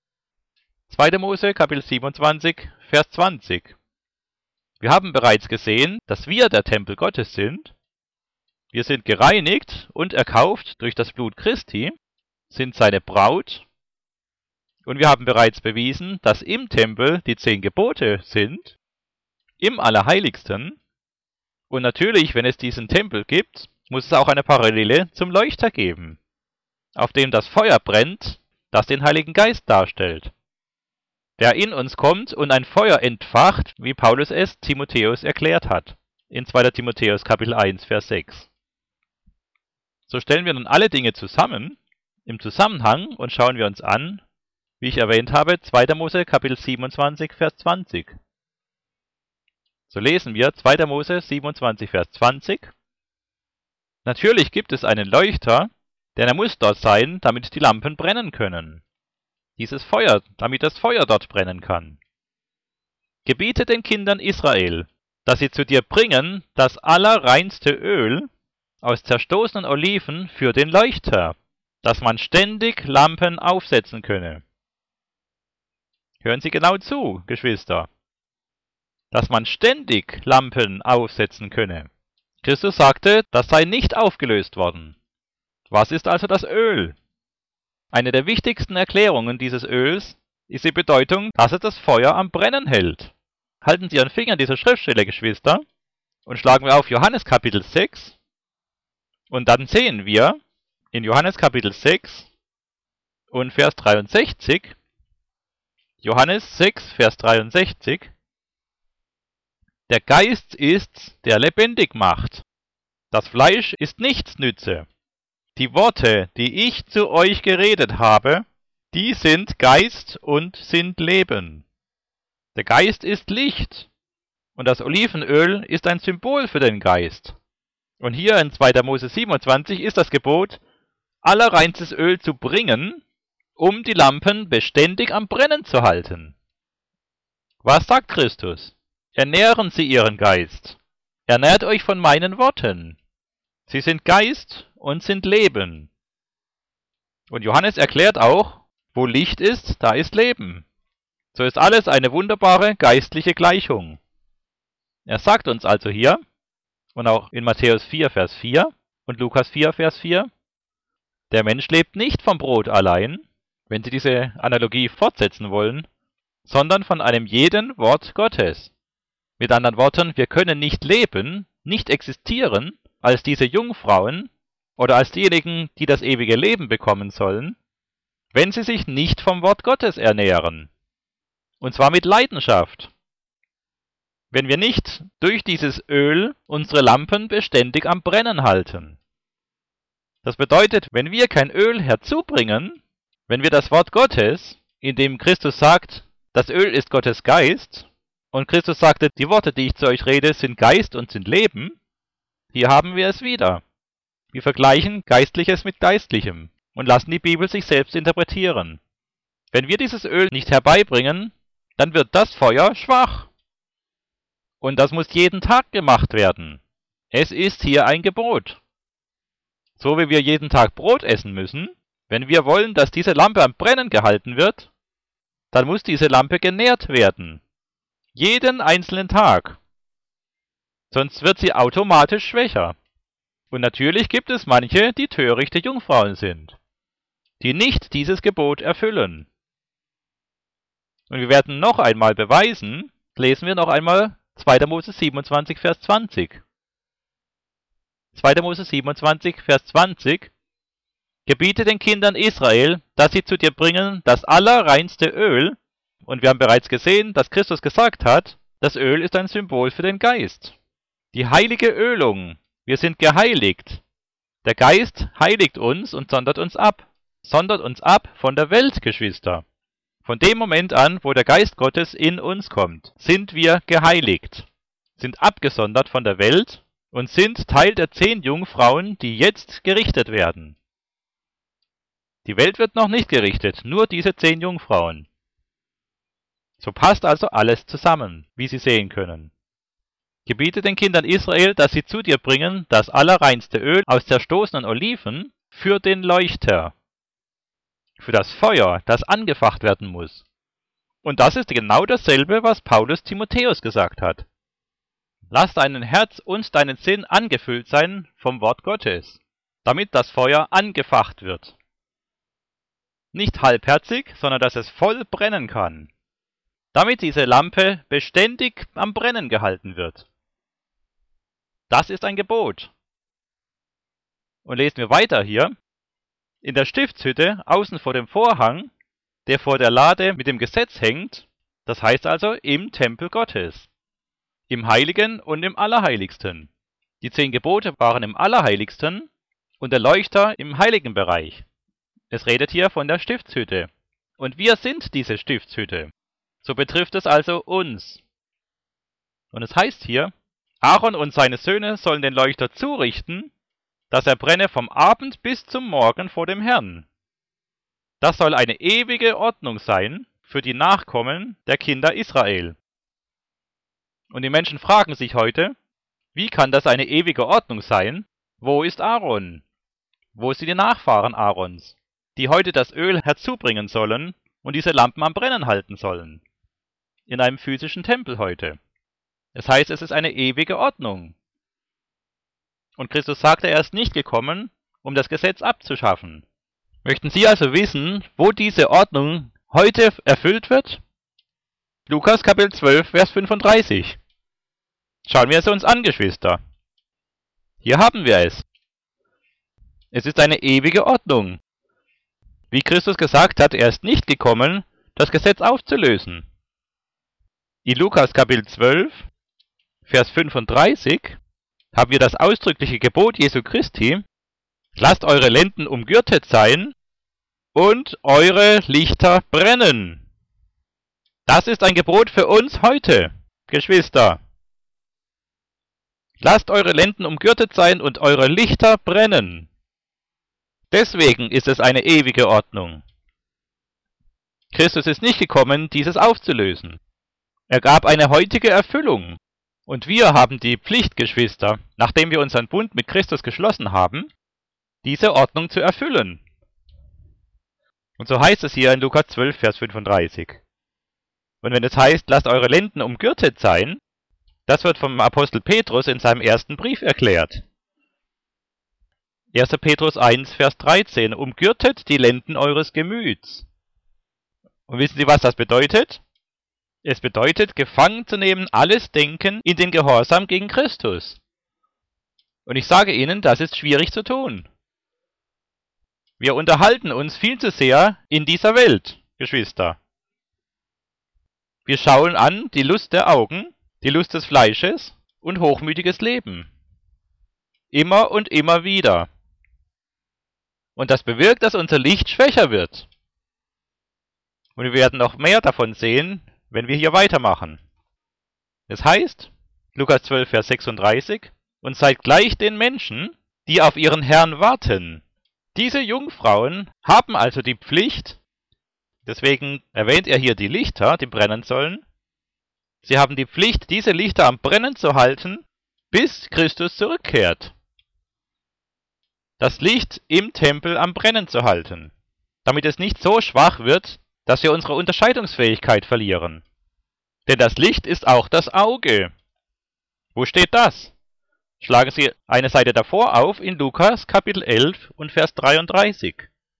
2. Mose Kapitel 27, Vers 20. Wir haben bereits gesehen, dass wir der Tempel Gottes sind. Wir sind gereinigt und erkauft durch das Blut Christi, sind seine Braut. Und wir haben bereits bewiesen, dass im Tempel die 10 Gebote sind, im Allerheiligsten. Und natürlich, wenn es diesen Tempel gibt, muss es auch eine Parallele zum Leuchter geben, auf dem das Feuer brennt, das den Heiligen Geist darstellt, der in uns kommt und ein Feuer entfacht, wie Paulus es Timotheus erklärt hat, in 2. Timotheus Kapitel 1, Vers 6. So stellen wir nun alle Dinge zusammen, im Zusammenhang und schauen wir uns an, wie ich erwähnt habe, 2. Mose Kapitel 27, Vers 20. So lesen wir 2. Mose 27, Vers 20. Natürlich gibt es einen Leuchter, denn er muss dort sein, damit die Lampen brennen können. Dieses Feuer, damit das Feuer dort brennen kann. Gebiete den Kindern Israel, dass sie zu dir bringen das allerreinste Öl aus zerstoßenen Oliven für den Leuchter, dass man ständig Lampen aufsetzen könne. Hören Sie genau zu, Geschwister. Dass man ständig Lampen aufsetzen könne. Christus sagte, das sei nicht aufgelöst worden. Was ist also das Öl? Eine der wichtigsten Erklärungen dieses Öls ist die Bedeutung, dass es das Feuer am Brennen hält. Halten Sie Ihren Finger an dieser Schriftstelle, Geschwister, und schlagen wir auf Johannes Kapitel 6. Und dann sehen wir in Johannes Kapitel 6 und Vers 63, Johannes 6, Vers 63, der Geist ist's, der lebendig macht. Das Fleisch ist nichts nütze. Die Worte, die ich zu euch geredet habe, die sind Geist und sind Leben. Der Geist ist Licht und das Olivenöl ist ein Symbol für den Geist. Und hier in 2. Mose 27 ist das Gebot, allerreinstes Öl zu bringen, um die Lampen beständig am Brennen zu halten. Was sagt Christus? Ernähren Sie Ihren Geist. Ernährt euch von meinen Worten. Sie sind Geist und sind Leben. Und Johannes erklärt auch, wo Licht ist, da ist Leben. So ist alles eine wunderbare geistliche Gleichung. Er sagt uns also hier, und auch in Matthäus 4, Vers 4 und Lukas 4, Vers 4, der Mensch lebt nicht vom Brot allein, wenn Sie diese Analogie fortsetzen wollen, sondern von einem jeden Wort Gottes. Mit anderen Worten, wir können nicht leben, nicht existieren, als diese Jungfrauen oder als diejenigen, die das ewige Leben bekommen sollen, wenn sie sich nicht vom Wort Gottes ernähren. Und zwar mit Leidenschaft. Wenn wir nicht durch dieses Öl unsere Lampen beständig am Brennen halten. Das bedeutet, wenn wir kein Öl herzubringen, wenn wir das Wort Gottes, in dem Christus sagt, das Öl ist Gottes Geist, und Christus sagte, die Worte, die ich zu euch rede, sind Geist und sind Leben, hier haben wir es wieder. Wir vergleichen Geistliches mit Geistlichem und lassen die Bibel sich selbst interpretieren. Wenn wir dieses Öl nicht herbeibringen, dann wird das Feuer schwach. Und das muss jeden Tag gemacht werden. Es ist hier ein Gebot. So wie wir jeden Tag Brot essen müssen, wenn wir wollen, dass diese Lampe am Brennen gehalten wird, dann muss diese Lampe genährt werden. Jeden einzelnen Tag. Sonst wird sie automatisch schwächer. Und natürlich gibt es manche, die törichte Jungfrauen sind, die nicht dieses Gebot erfüllen. Und wir werden noch einmal beweisen, lesen wir noch einmal 2. Mose 27, Vers 20. 2. Mose 27, Vers 20. Gebiete den Kindern Israel, dass sie zu dir bringen das allerreinste Öl. Und wir haben bereits gesehen, dass Christus gesagt hat, das Öl ist ein Symbol für den Geist. Die heilige Ölung. Wir sind geheiligt. Der Geist heiligt uns und sondert uns ab. Sondert uns ab von der Welt, Geschwister. Von dem Moment an, wo der Geist Gottes in uns kommt, sind wir geheiligt, sind abgesondert von der Welt und sind Teil der 10 Jungfrauen, die jetzt gerichtet werden. Die Welt wird noch nicht gerichtet, nur diese 10 Jungfrauen. So passt also alles zusammen, wie Sie sehen können. Gebiete den Kindern Israel, dass sie zu dir bringen das allerreinste Öl aus zerstoßenen Oliven für den Leuchter. Für das Feuer, das angefacht werden muss. Und das ist genau dasselbe, was Paulus Timotheus gesagt hat. Lass dein Herz und deinen Sinn angefüllt sein vom Wort Gottes, damit das Feuer angefacht wird. Nicht halbherzig, sondern dass es voll brennen kann. Damit diese Lampe beständig am Brennen gehalten wird. Das ist ein Gebot. Und lesen wir weiter hier. In der Stiftshütte, außen vor dem Vorhang, der vor der Lade mit dem Gesetz hängt, das heißt also im Tempel Gottes, im Heiligen und im Allerheiligsten. Die 10 Gebote waren im Allerheiligsten und der Leuchter im heiligen Bereich. Es redet hier von der Stiftshütte. Und wir sind diese Stiftshütte. So betrifft es also uns. Und es heißt hier, Aaron und seine Söhne sollen den Leuchter zurichten, dass er brenne vom Abend bis zum Morgen vor dem Herrn. Das soll eine ewige Ordnung sein für die Nachkommen der Kinder Israel. Und die Menschen fragen sich heute, wie kann das eine ewige Ordnung sein? Wo ist Aaron? Wo sind die Nachfahren Aarons, die heute das Öl herzubringen sollen und diese Lampen am Brennen halten sollen? In einem physischen Tempel heute. Das heißt, es ist eine ewige Ordnung. Und Christus sagte, er ist nicht gekommen, um das Gesetz abzuschaffen. Möchten Sie also wissen, wo diese Ordnung heute erfüllt wird? Lukas Kapitel 12, Vers 35. Schauen wir es uns an, Geschwister. Hier haben wir es. Es ist eine ewige Ordnung. Wie Christus gesagt hat, er ist nicht gekommen, das Gesetz aufzulösen. In Lukas Kapitel 12, Vers 35 haben wir das ausdrückliche Gebot Jesu Christi, Lasst eure Lenden umgürtet sein und eure Lichter brennen. Das ist ein Gebot für uns heute, Geschwister. Lasst eure Lenden umgürtet sein und eure Lichter brennen. Deswegen ist es eine ewige Ordnung. Christus ist nicht gekommen, dieses aufzulösen. Er gab eine heutige Erfüllung. Und wir haben die Pflicht, Geschwister, nachdem wir unseren Bund mit Christus geschlossen haben, diese Ordnung zu erfüllen. Und so heißt es hier in Lukas 12, Vers 35. Und wenn es heißt, lasst eure Lenden umgürtet sein, das wird vom Apostel Petrus in seinem ersten Brief erklärt. 1. Petrus 1, Vers 13. Umgürtet die Lenden eures Gemüts. Und wissen Sie, was das bedeutet? Es bedeutet, gefangen zu nehmen alles Denken in den Gehorsam gegen Christus. Und ich sage Ihnen, das ist schwierig zu tun. Wir unterhalten uns viel zu sehr in dieser Welt, Geschwister. Wir schauen an die Lust der Augen, die Lust des Fleisches und hochmütiges Leben. Immer und immer wieder. Und das bewirkt, dass unser Licht schwächer wird. Und wir werden noch mehr davon sehen, wenn wir hier weitermachen. Es heißt, Lukas 12, Vers 36, und seid gleich den Menschen, die auf ihren Herrn warten. Diese Jungfrauen haben also die Pflicht, deswegen erwähnt er hier die Lichter, die brennen sollen. Sie haben die Pflicht, diese Lichter am Brennen zu halten, bis Christus zurückkehrt. Das Licht im Tempel am Brennen zu halten, damit es nicht so schwach wird, dass wir unsere Unterscheidungsfähigkeit verlieren. Denn das Licht ist auch das Auge. Wo steht das? Schlagen Sie eine Seite davor auf in Lukas Kapitel 11 und Vers 33.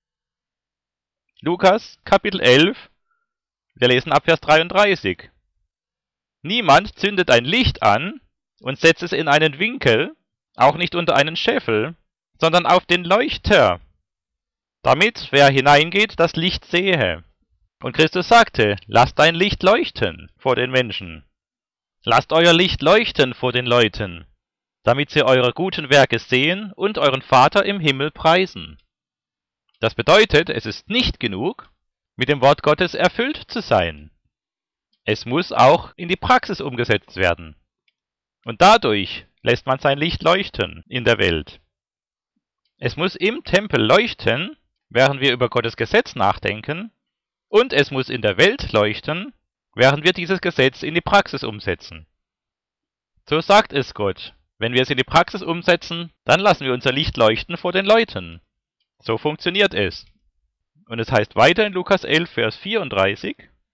Lukas Kapitel 11, wir lesen ab Vers 33. Niemand zündet ein Licht an und setzt es in einen Winkel, auch nicht unter einen Scheffel, sondern auf den Leuchter, damit, wer hineingeht, das Licht sehe. Und Christus sagte, lasst dein Licht leuchten vor den Menschen. Lasst euer Licht leuchten vor den Leuten, damit sie eure guten Werke sehen und euren Vater im Himmel preisen. Das bedeutet, es ist nicht genug, mit dem Wort Gottes erfüllt zu sein. Es muss auch in die Praxis umgesetzt werden. Und dadurch lässt man sein Licht leuchten in der Welt. Es muss im Tempel leuchten, während wir über Gottes Gesetz nachdenken, und es muss in der Welt leuchten, während wir dieses Gesetz in die Praxis umsetzen. So sagt es Gott. Wenn wir es in die Praxis umsetzen, dann lassen wir unser Licht leuchten vor den Leuten. So funktioniert es. Und es heißt weiter in Lukas 11, Vers 34.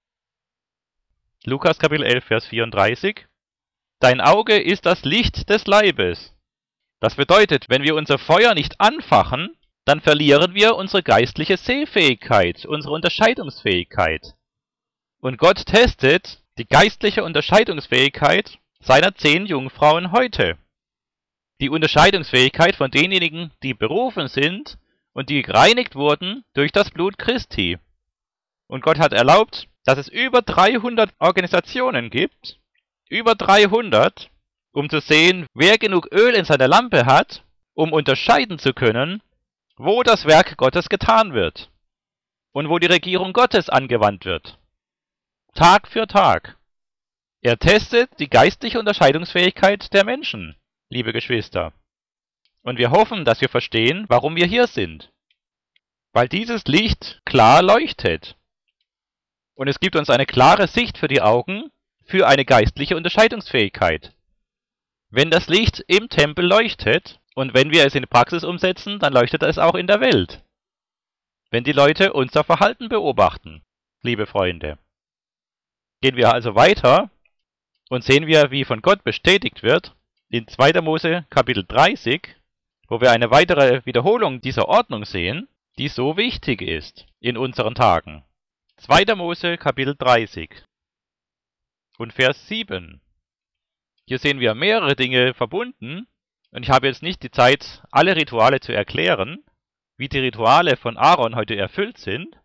Lukas Kapitel 11, Vers 34. Dein Auge ist das Licht des Leibes. Das bedeutet, wenn wir unser Feuer nicht anfachen, dann verlieren wir unsere geistliche Sehfähigkeit, unsere Unterscheidungsfähigkeit. Und Gott testet die geistliche Unterscheidungsfähigkeit seiner 10 Jungfrauen heute. Die Unterscheidungsfähigkeit von denjenigen, die berufen sind und die gereinigt wurden durch das Blut Christi. Und Gott hat erlaubt, dass es über 300 Organisationen gibt, über 300, um zu sehen, wer genug Öl in seiner Lampe hat, um unterscheiden zu können, wo das Werk Gottes getan wird und wo die Regierung Gottes angewandt wird. Tag für Tag. Er testet die geistliche Unterscheidungsfähigkeit der Menschen, liebe Geschwister. Und wir hoffen, dass wir verstehen, warum wir hier sind. Weil dieses Licht klar leuchtet. Und es gibt uns eine klare Sicht für die Augen, für eine geistliche Unterscheidungsfähigkeit. Wenn das Licht im Tempel leuchtet, und wenn wir es in die Praxis umsetzen, dann leuchtet es auch in der Welt. Wenn die Leute unser Verhalten beobachten, liebe Freunde. Gehen wir also weiter und sehen wir, wie von Gott bestätigt wird, in 2. Mose Kapitel 30, wo wir eine weitere Wiederholung dieser Ordnung sehen, die so wichtig ist in unseren Tagen. 2. Mose Kapitel 30 und Vers 7. Hier sehen wir mehrere Dinge verbunden, und ich habe jetzt nicht die Zeit, alle Rituale zu erklären, wie die Rituale von Aaron heute erfüllt sind.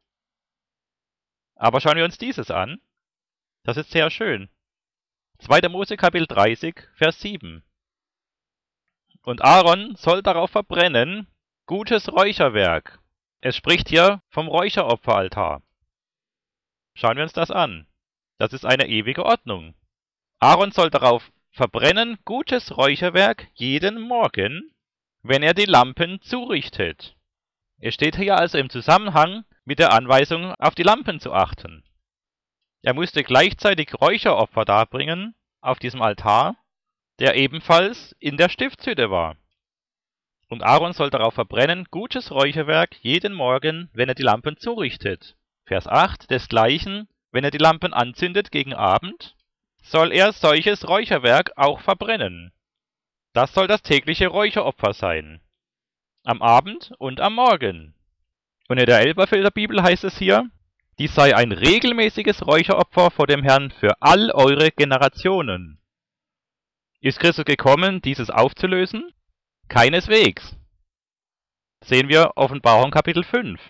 Aber schauen wir uns dieses an. Das ist sehr schön. 2. Mose Kapitel 30, Vers 7. Und Aaron soll darauf verbrennen gutes Räucherwerk. Es spricht hier vom Räucheropferaltar. Schauen wir uns das an. Das ist eine ewige Ordnung. Aaron soll darauf verbrennen gutes Räucherwerk jeden Morgen, wenn er die Lampen zurichtet. Es steht hier also im Zusammenhang mit der Anweisung, auf die Lampen zu achten. Er musste gleichzeitig Räucheropfer darbringen auf diesem Altar, der ebenfalls in der Stiftshütte war. Und Aaron soll darauf verbrennen gutes Räucherwerk jeden Morgen, wenn er die Lampen zurichtet. Vers 8, desgleichen, wenn er die Lampen anzündet gegen Abend, soll er solches Räucherwerk auch verbrennen. Das soll das tägliche Räucheropfer sein. Am Abend und am Morgen. Und in der Elberfelder Bibel heißt es hier, dies sei ein regelmäßiges Räucheropfer vor dem Herrn für all eure Generationen. Ist Christus gekommen, dieses aufzulösen? Keineswegs. Sehen wir Offenbarung Kapitel 5.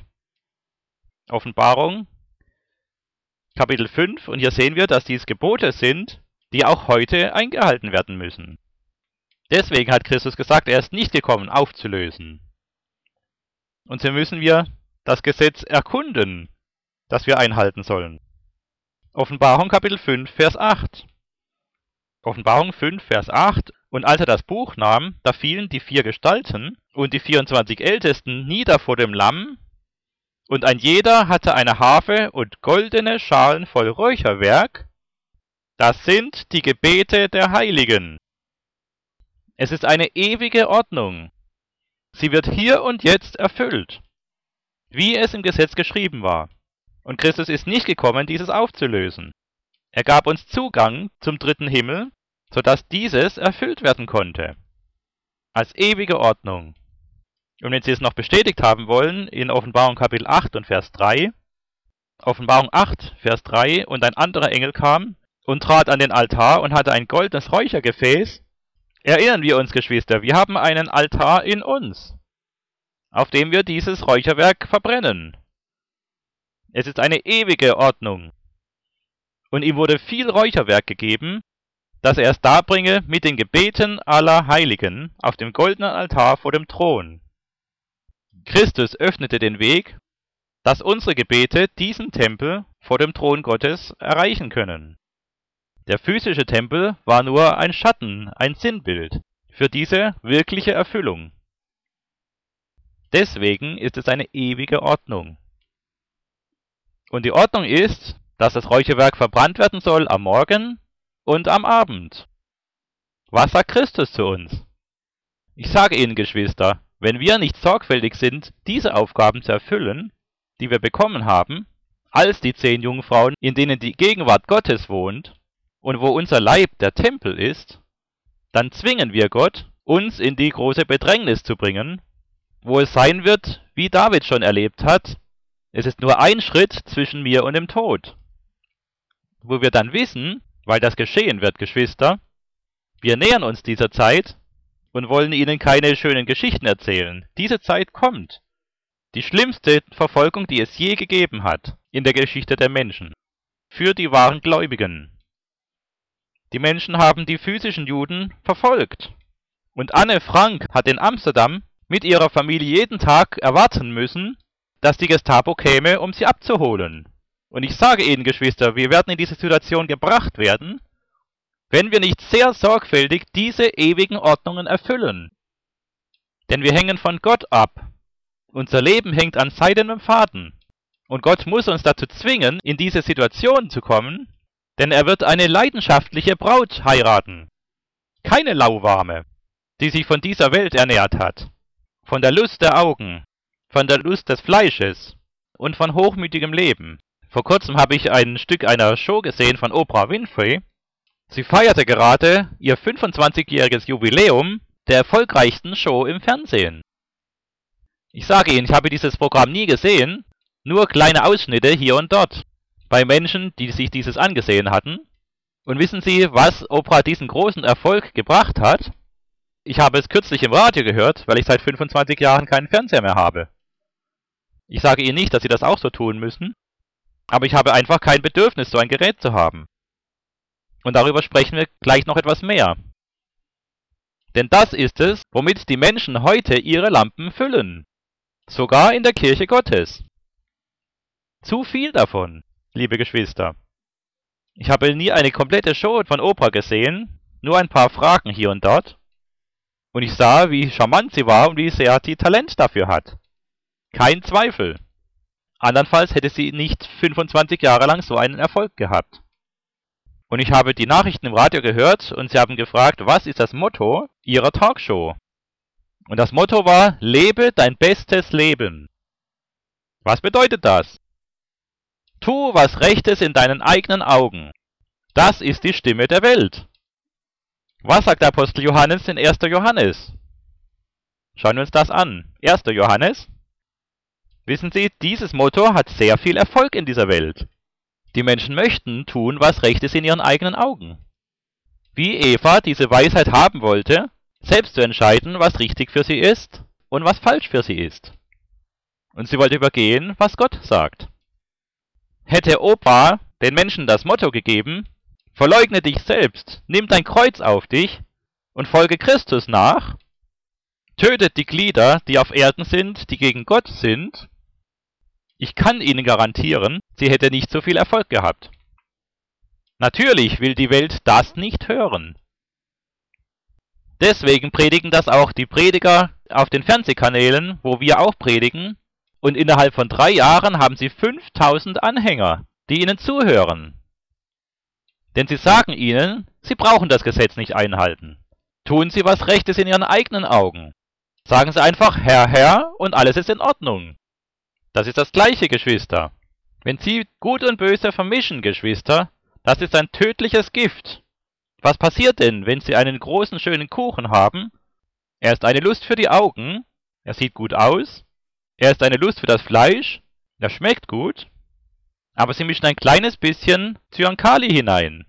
Offenbarung Kapitel 5, und hier sehen wir, dass dies Gebote sind, die auch heute eingehalten werden müssen. Deswegen hat Christus gesagt, er ist nicht gekommen, aufzulösen. Und so müssen wir das Gesetz erkunden, das wir einhalten sollen. Offenbarung Kapitel 5, Vers 8. Offenbarung 5, Vers 8. Und als er das Buch nahm, da fielen die 4 Gestalten und die 24 Ältesten nieder vor dem Lamm, und ein jeder hatte eine Harfe und goldene Schalen voll Räucherwerk. Das sind die Gebete der Heiligen. Es ist eine ewige Ordnung. Sie wird hier und jetzt erfüllt, wie es im Gesetz geschrieben war. Und Christus ist nicht gekommen, dieses aufzulösen. Er gab uns Zugang zum dritten Himmel, sodass dieses erfüllt werden konnte. Als ewige Ordnung. Und wenn Sie es noch bestätigt haben wollen, in Offenbarung Kapitel 8 und Vers 3, Offenbarung 8, Vers 3, und ein anderer Engel kam und trat an den Altar und hatte ein goldenes Räuchergefäß. Erinnern wir uns, Geschwister, wir haben einen Altar in uns, auf dem wir dieses Räucherwerk verbrennen. Es ist eine ewige Ordnung. Und ihm wurde viel Räucherwerk gegeben, dass er es darbringe mit den Gebeten aller Heiligen auf dem goldenen Altar vor dem Thron. Christus öffnete den Weg, dass unsere Gebete diesen Tempel vor dem Thron Gottes erreichen können. Der physische Tempel war nur ein Schatten, ein Sinnbild für diese wirkliche Erfüllung. Deswegen ist es eine ewige Ordnung. Und die Ordnung ist, dass das Räucherwerk verbrannt werden soll am Morgen und am Abend. Was sagt Christus zu uns? Ich sage Ihnen, Geschwister, wenn wir nicht sorgfältig sind, diese Aufgaben zu erfüllen, die wir bekommen haben, als die 10 Jungfrauen, in denen die Gegenwart Gottes wohnt und wo unser Leib der Tempel ist, dann zwingen wir Gott, uns in die große Bedrängnis zu bringen, wo es sein wird, wie David schon erlebt hat, es ist nur ein Schritt zwischen mir und dem Tod. Wo wir dann wissen, weil das geschehen wird, Geschwister, wir nähern uns dieser Zeit und wollen Ihnen keine schönen Geschichten erzählen. Diese Zeit kommt. Die schlimmste Verfolgung, die es je gegeben hat in der Geschichte der Menschen. Für die wahren Gläubigen. Die Menschen haben die physischen Juden verfolgt. Und Anne Frank hat in Amsterdam mit ihrer Familie jeden Tag erwarten müssen, dass die Gestapo käme, um sie abzuholen. Und ich sage Ihnen, Geschwister, wir werden in diese Situation gebracht werden, wenn wir nicht sehr sorgfältig diese ewigen Ordnungen erfüllen. Denn wir hängen von Gott ab. Unser Leben hängt an seidenem Faden. Und Gott muss uns dazu zwingen, in diese Situation zu kommen, denn er wird eine leidenschaftliche Braut heiraten. Keine lauwarme, die sich von dieser Welt ernährt hat, von der Lust der Augen, von der Lust des Fleisches und von hochmütigem Leben. Vor kurzem habe ich ein Stück einer Show gesehen von Oprah Winfrey. Sie feierte gerade ihr 25-jähriges Jubiläum der erfolgreichsten Show im Fernsehen. Ich sage Ihnen, ich habe dieses Programm nie gesehen, nur kleine Ausschnitte hier und dort, bei Menschen, die sich dieses angesehen hatten. Und wissen Sie, was Oprah diesen großen Erfolg gebracht hat? Ich habe es kürzlich im Radio gehört, weil ich seit 25 Jahren keinen Fernseher mehr habe. Ich sage Ihnen nicht, dass Sie das auch so tun müssen, aber ich habe einfach kein Bedürfnis, so ein Gerät zu haben. Und darüber sprechen wir gleich noch etwas mehr. Denn das ist es, womit die Menschen heute ihre Lampen füllen. Sogar in der Kirche Gottes. Zu viel davon, liebe Geschwister. Ich habe nie eine komplette Show von Oprah gesehen, nur ein paar Fragen hier und dort. Und ich sah, wie charmant sie war und wie sehr sie Talent dafür hat. Kein Zweifel. Andernfalls hätte sie nicht 25 Jahre lang so einen Erfolg gehabt. Und ich habe die Nachrichten im Radio gehört und sie haben gefragt, was ist das Motto ihrer Talkshow? Und das Motto war, lebe dein bestes Leben. Was bedeutet das? Tu, was recht ist in deinen eigenen Augen. Das ist die Stimme der Welt. Was sagt der Apostel Johannes in 1. Johannes? Schauen wir uns das an. 1. Johannes. Wissen Sie, dieses Motto hat sehr viel Erfolg in dieser Welt. Die Menschen möchten tun, was recht ist in ihren eigenen Augen. Wie Eva diese Weisheit haben wollte, selbst zu entscheiden, was richtig für sie ist und was falsch für sie ist. Und sie wollte übergehen, was Gott sagt. Hätte Oprah den Menschen das Motto gegeben, verleugne dich selbst, nimm dein Kreuz auf dich und folge Christus nach, tötet die Glieder, die auf Erden sind, die gegen Gott sind, ich kann Ihnen garantieren, sie hätte nicht so viel Erfolg gehabt. Natürlich will die Welt das nicht hören. Deswegen predigen das auch die Prediger auf den Fernsehkanälen, wo wir auch predigen, und innerhalb von 3 Jahren haben sie 5000 Anhänger, die ihnen zuhören. Denn sie sagen ihnen, sie brauchen das Gesetz nicht einhalten. Tun sie, was recht ist in ihren eigenen Augen. Sagen sie einfach Herr, Herr und alles ist in Ordnung. Das ist das Gleiche, Geschwister. Wenn Sie Gut und Böse vermischen, Geschwister, das ist ein tödliches Gift. Was passiert denn, wenn Sie einen großen, schönen Kuchen haben? Er ist eine Lust für die Augen, er sieht gut aus, er ist eine Lust für das Fleisch, er schmeckt gut, aber Sie mischen ein kleines bisschen Zyankali hinein.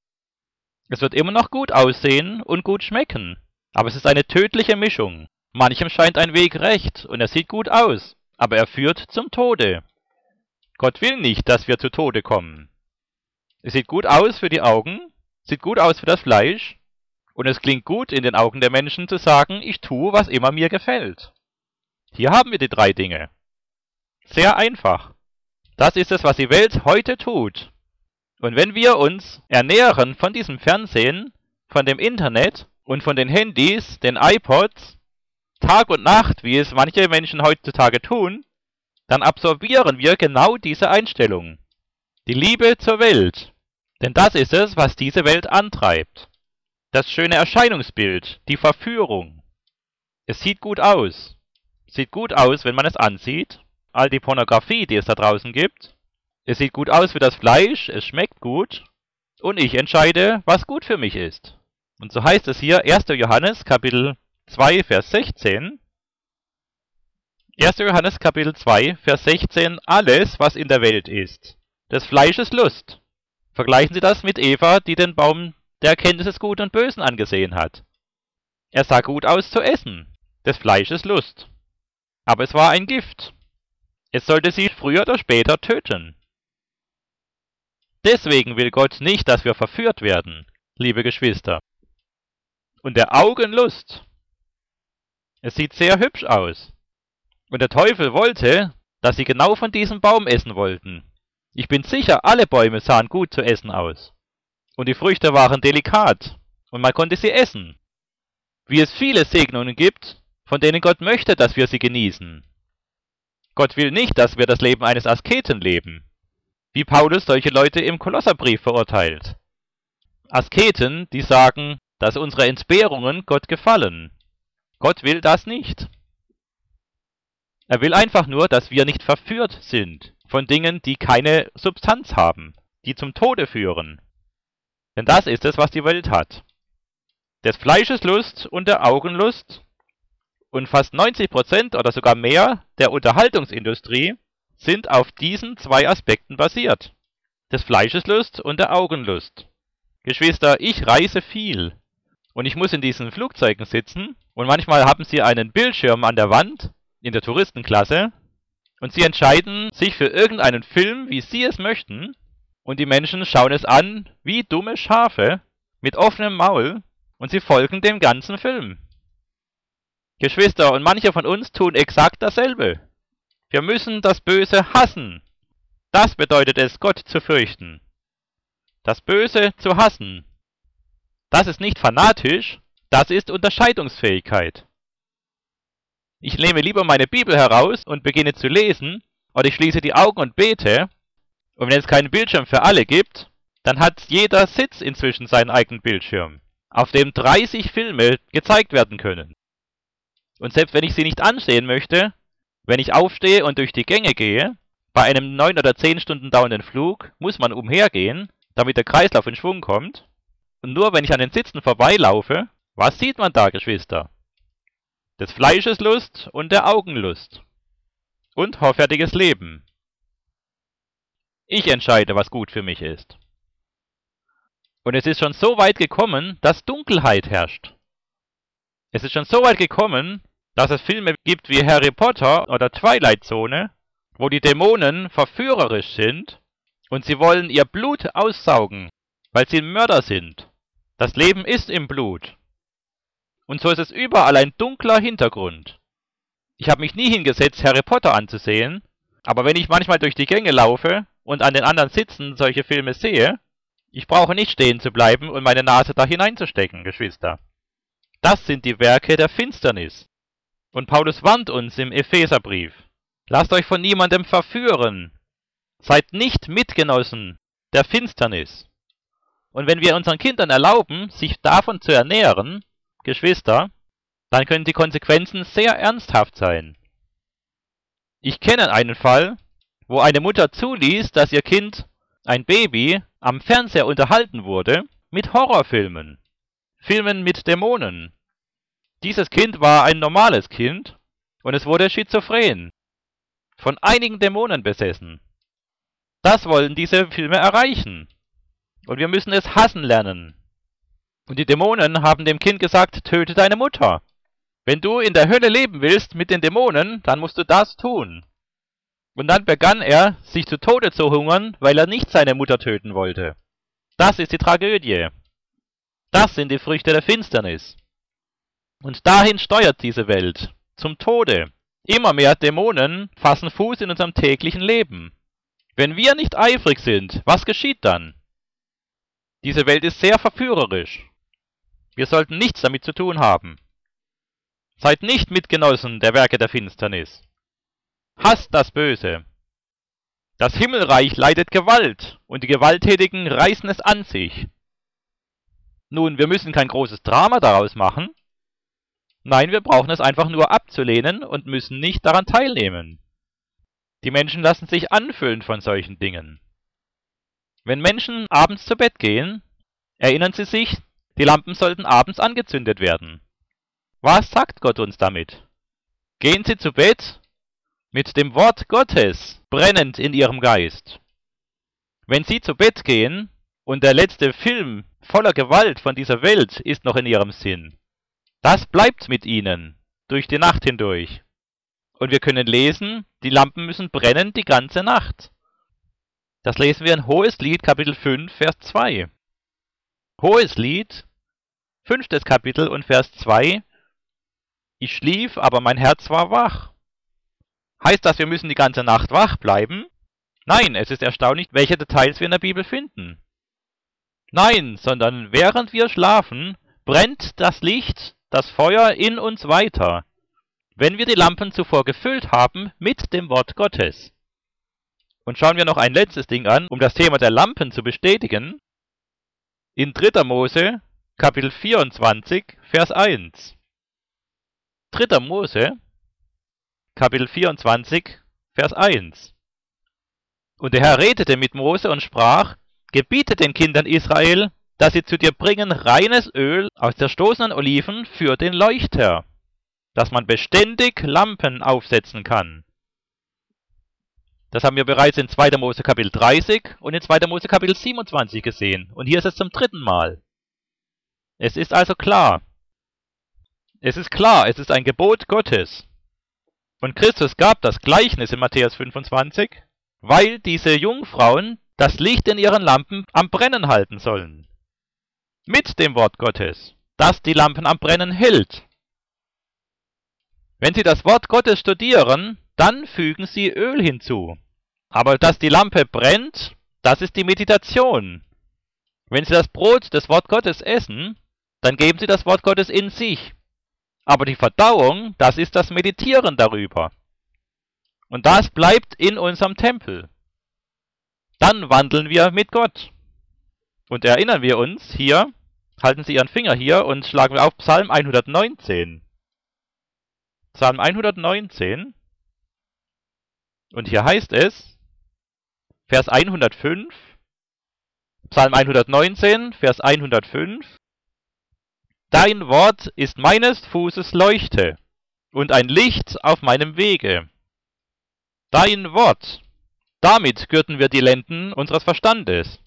Es wird immer noch gut aussehen und gut schmecken, aber es ist eine tödliche Mischung. Manchem scheint ein Weg recht und er sieht gut aus, aber er führt zum Tode. Gott will nicht, dass wir zu Tode kommen. Es sieht gut aus für die Augen, sieht gut aus für das Fleisch, und es klingt gut in den Augen der Menschen zu sagen, ich tue, was immer mir gefällt. Hier haben wir die 3 Dinge. Sehr einfach. Das ist es, was die Welt heute tut. Und wenn wir uns ernähren von diesem Fernsehen, von dem Internet und von den Handys, den iPods, Tag und Nacht, wie es manche Menschen heutzutage tun, dann absorbieren wir genau diese Einstellung. Die Liebe zur Welt. Denn das ist es, was diese Welt antreibt. Das schöne Erscheinungsbild, die Verführung. Es sieht gut aus. Sieht gut aus, wenn man es ansieht. All die Pornografie, die es da draußen gibt. Es sieht gut aus für das Fleisch, es schmeckt gut. Und ich entscheide, was gut für mich ist. Und so heißt es hier 1. Johannes Kapitel 2, Vers 16. 1. Johannes Kapitel 2, Vers 16. Alles, was in der Welt ist, des Fleisches Lust. Vergleichen Sie das mit Eva, die den Baum der Erkenntnis des Guten und Bösen angesehen hat. Er sah gut aus zu essen, des Fleisches Lust. Aber es war ein Gift. Es sollte sie früher oder später töten. Deswegen will Gott nicht, dass wir verführt werden, liebe Geschwister. Und der Augen Lust. Es sieht sehr hübsch aus. Und der Teufel wollte, dass sie genau von diesem Baum essen wollten. Ich bin sicher, alle Bäume sahen gut zu essen aus. Und die Früchte waren delikat, und man konnte sie essen. Wie es viele Segnungen gibt, von denen Gott möchte, dass wir sie genießen. Gott will nicht, dass wir das Leben eines Asketen leben, wie Paulus solche Leute im Kolosserbrief verurteilt. Asketen, die sagen, dass unsere Entbehrungen Gott gefallen. Gott will das nicht. Er will einfach nur, dass wir nicht verführt sind von Dingen, die keine Substanz haben, die zum Tode führen. Denn das ist es, was die Welt hat. Des Fleisches Lust und der Augenlust, und fast 90% oder sogar mehr der Unterhaltungsindustrie sind auf diesen 2 Aspekten basiert. Des Fleisches Lust und der Augenlust. Geschwister, ich reise viel und ich muss in diesen Flugzeugen sitzen und manchmal haben sie einen Bildschirm an der Wand in der Touristenklasse und sie entscheiden sich für irgendeinen Film, wie sie es möchten, und die Menschen schauen es an wie dumme Schafe mit offenem Maul und sie folgen dem ganzen Film. Geschwister, und manche von uns tun exakt dasselbe. Wir müssen das Böse hassen. Das bedeutet es, Gott zu fürchten. Das Böse zu hassen. Das ist nicht fanatisch, das ist Unterscheidungsfähigkeit. Ich nehme lieber meine Bibel heraus und beginne zu lesen, oder ich schließe die Augen und bete, und wenn es keinen Bildschirm für alle gibt, dann hat jeder Sitz inzwischen seinen eigenen Bildschirm, auf dem 30 Filme gezeigt werden können. Und selbst wenn ich sie nicht ansehen möchte, wenn ich aufstehe und durch die Gänge gehe, bei einem 9 oder 10 Stunden dauernden Flug muss man umhergehen, damit der Kreislauf in Schwung kommt. Und nur wenn ich an den Sitzen vorbeilaufe, was sieht man da, Geschwister? Des Fleisches Lust und der Augenlust. Und hoffärtiges Leben. Ich entscheide, was gut für mich ist. Und es ist schon so weit gekommen, dass Dunkelheit herrscht. Es ist schon so weit gekommen, dass es Filme gibt wie Harry Potter oder Twilight Zone, wo die Dämonen verführerisch sind und sie wollen ihr Blut aussaugen, weil sie Mörder sind. Das Leben ist im Blut. Und so ist es überall ein dunkler Hintergrund. Ich habe mich nie hingesetzt, Harry Potter anzusehen, aber wenn ich manchmal durch die Gänge laufe und an den anderen Sitzen solche Filme sehe, ich brauche nicht stehen zu bleiben und meine Nase da hineinzustecken, Geschwister. Das sind die Werke der Finsternis. Und Paulus warnt uns im Epheserbrief: Lasst euch von niemandem verführen. Seid nicht Mitgenossen der Finsternis. Und wenn wir unseren Kindern erlauben, sich davon zu ernähren, Geschwister, dann können die Konsequenzen sehr ernsthaft sein. Ich kenne einen Fall, wo eine Mutter zuließ, dass ihr Kind, ein Baby, am Fernseher unterhalten wurde mit Horrorfilmen, Filmen mit Dämonen. Dieses Kind war ein normales Kind und es wurde schizophren, von einigen Dämonen besessen. Das wollen diese Filme erreichen. Und wir müssen es hassen lernen. Und die Dämonen haben dem Kind gesagt: Töte deine Mutter. Wenn du in der Hölle leben willst mit den Dämonen, dann musst du das tun. Und dann begann er, sich zu Tode zu hungern, weil er nicht seine Mutter töten wollte. Das ist die Tragödie. Das sind die Früchte der Finsternis. Und dahin steuert diese Welt, zum Tode. Immer mehr Dämonen fassen Fuß in unserem täglichen Leben. Wenn wir nicht eifrig sind, was geschieht dann? Diese Welt ist sehr verführerisch. Wir sollten nichts damit zu tun haben. Seid nicht Mitgenossen der Werke der Finsternis. Hasst das Böse. Das Himmelreich leidet Gewalt, und die Gewalttätigen reißen es an sich. Nun, wir müssen kein großes Drama daraus machen. Nein, wir brauchen es einfach nur abzulehnen und müssen nicht daran teilnehmen. Die Menschen lassen sich anfüllen von solchen Dingen. Wenn Menschen abends zu Bett gehen, erinnern sie sich, die Lampen sollten abends angezündet werden. Was sagt Gott uns damit? Gehen Sie zu Bett mit dem Wort Gottes brennend in Ihrem Geist. Wenn Sie zu Bett gehen und der letzte Film voller Gewalt von dieser Welt ist noch in Ihrem Sinn, das bleibt mit Ihnen durch die Nacht hindurch. Und wir können lesen, die Lampen müssen brennen die ganze Nacht. Das lesen wir in Hoheslied, Kapitel 5, Vers 2. Hoheslied, 5. Kapitel und Vers 2. Ich schlief, aber mein Herz war wach. Heißt das, wir müssen die ganze Nacht wach bleiben? Nein, es ist erstaunlich, welche Details wir in der Bibel finden. Nein, sondern während wir schlafen, brennt das Licht, das Feuer in uns weiter, wenn wir die Lampen zuvor gefüllt haben mit dem Wort Gottes. Und schauen wir noch ein letztes Ding an, um das Thema der Lampen zu bestätigen. In 3. Mose, Kapitel 24, Vers 1. 3. Mose, Kapitel 24, Vers 1. Und der Herr redete mit Mose und sprach: Gebiete den Kindern Israel, dass sie zu dir bringen reines Öl aus zerstoßenen Oliven für den Leuchter, dass man beständig Lampen aufsetzen kann. Das haben wir bereits in 2. Mose Kapitel 30 und in 2. Mose Kapitel 27 gesehen. Und hier ist es zum 3. Mal. Es ist also klar. Es ist klar, es ist ein Gebot Gottes. Und Christus gab das Gleichnis in Matthäus 25, weil diese Jungfrauen das Licht in ihren Lampen am Brennen halten sollen. Mit dem Wort Gottes. das die Lampen am Brennen hält. Wenn Sie das Wort Gottes studieren, dann fügen Sie Öl hinzu. Aber dass die Lampe brennt, das ist die Meditation. Wenn Sie das Brot des Wort Gottes essen, dann geben Sie das Wort Gottes in sich. Aber die Verdauung, das ist das Meditieren darüber. Und das bleibt in unserem Tempel. Dann wandeln wir mit Gott. Und erinnern wir uns hier, halten Sie Ihren Finger hier und schlagen wir auf Psalm 119. Psalm 119. Und hier heißt es, Vers 105, Psalm 119, Vers 105, Dein Wort ist meines Fußes Leuchte und ein Licht auf meinem Wege. Dein Wort, damit gürten wir die Lenden unseres Verstandes.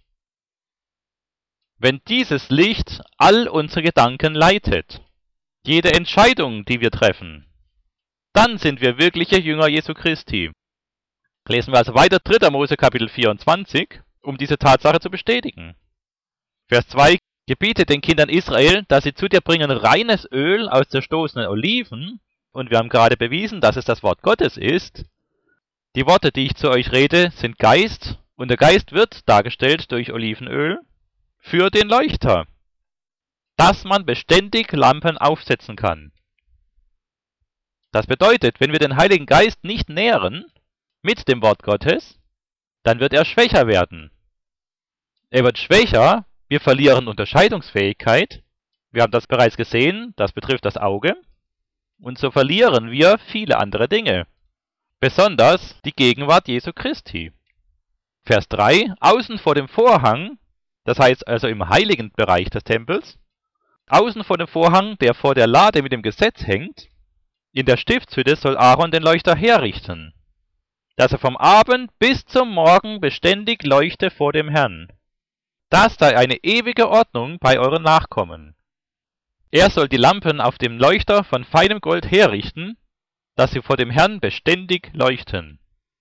Wenn dieses Licht all unsere Gedanken leitet, jede Entscheidung, die wir treffen, dann sind wir wirkliche Jünger Jesu Christi. Lesen wir also weiter 3. Mose Kapitel 24, um diese Tatsache zu bestätigen. Vers 2, Gebiete den Kindern Israel, dass sie zu dir bringen reines Öl aus zerstoßenen Oliven, und wir haben gerade bewiesen, dass es das Wort Gottes ist. Die Worte, die ich zu euch rede, sind Geist, und der Geist wird dargestellt durch Olivenöl für den Leuchter, dass man beständig Lampen aufsetzen kann. Das bedeutet, wenn wir den Heiligen Geist nicht nähren mit dem Wort Gottes, dann wird er schwächer werden. Er wird schwächer, wir verlieren Unterscheidungsfähigkeit, wir haben das bereits gesehen, das betrifft das Auge, und so verlieren wir viele andere Dinge, besonders die Gegenwart Jesu Christi. Vers 3, außen vor dem Vorhang, das heißt also im heiligen Bereich des Tempels, außen vor dem Vorhang, der vor der Lade mit dem Gesetz hängt, in der Stiftshütte soll Aaron den Leuchter herrichten, dass er vom Abend bis zum Morgen beständig leuchte vor dem Herrn. Das sei eine ewige Ordnung bei euren Nachkommen. Er soll die Lampen auf dem Leuchter von feinem Gold herrichten, dass sie vor dem Herrn beständig leuchten.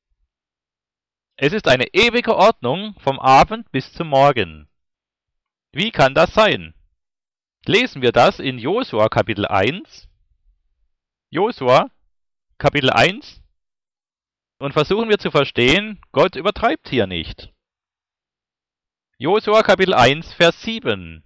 Es ist eine ewige Ordnung vom Abend bis zum Morgen. Wie kann das sein? Lesen wir das in Josua Kapitel 1. Josua Kapitel 1. Und versuchen wir zu verstehen, Gott übertreibt hier nicht. Josua Kapitel 1, Vers 7.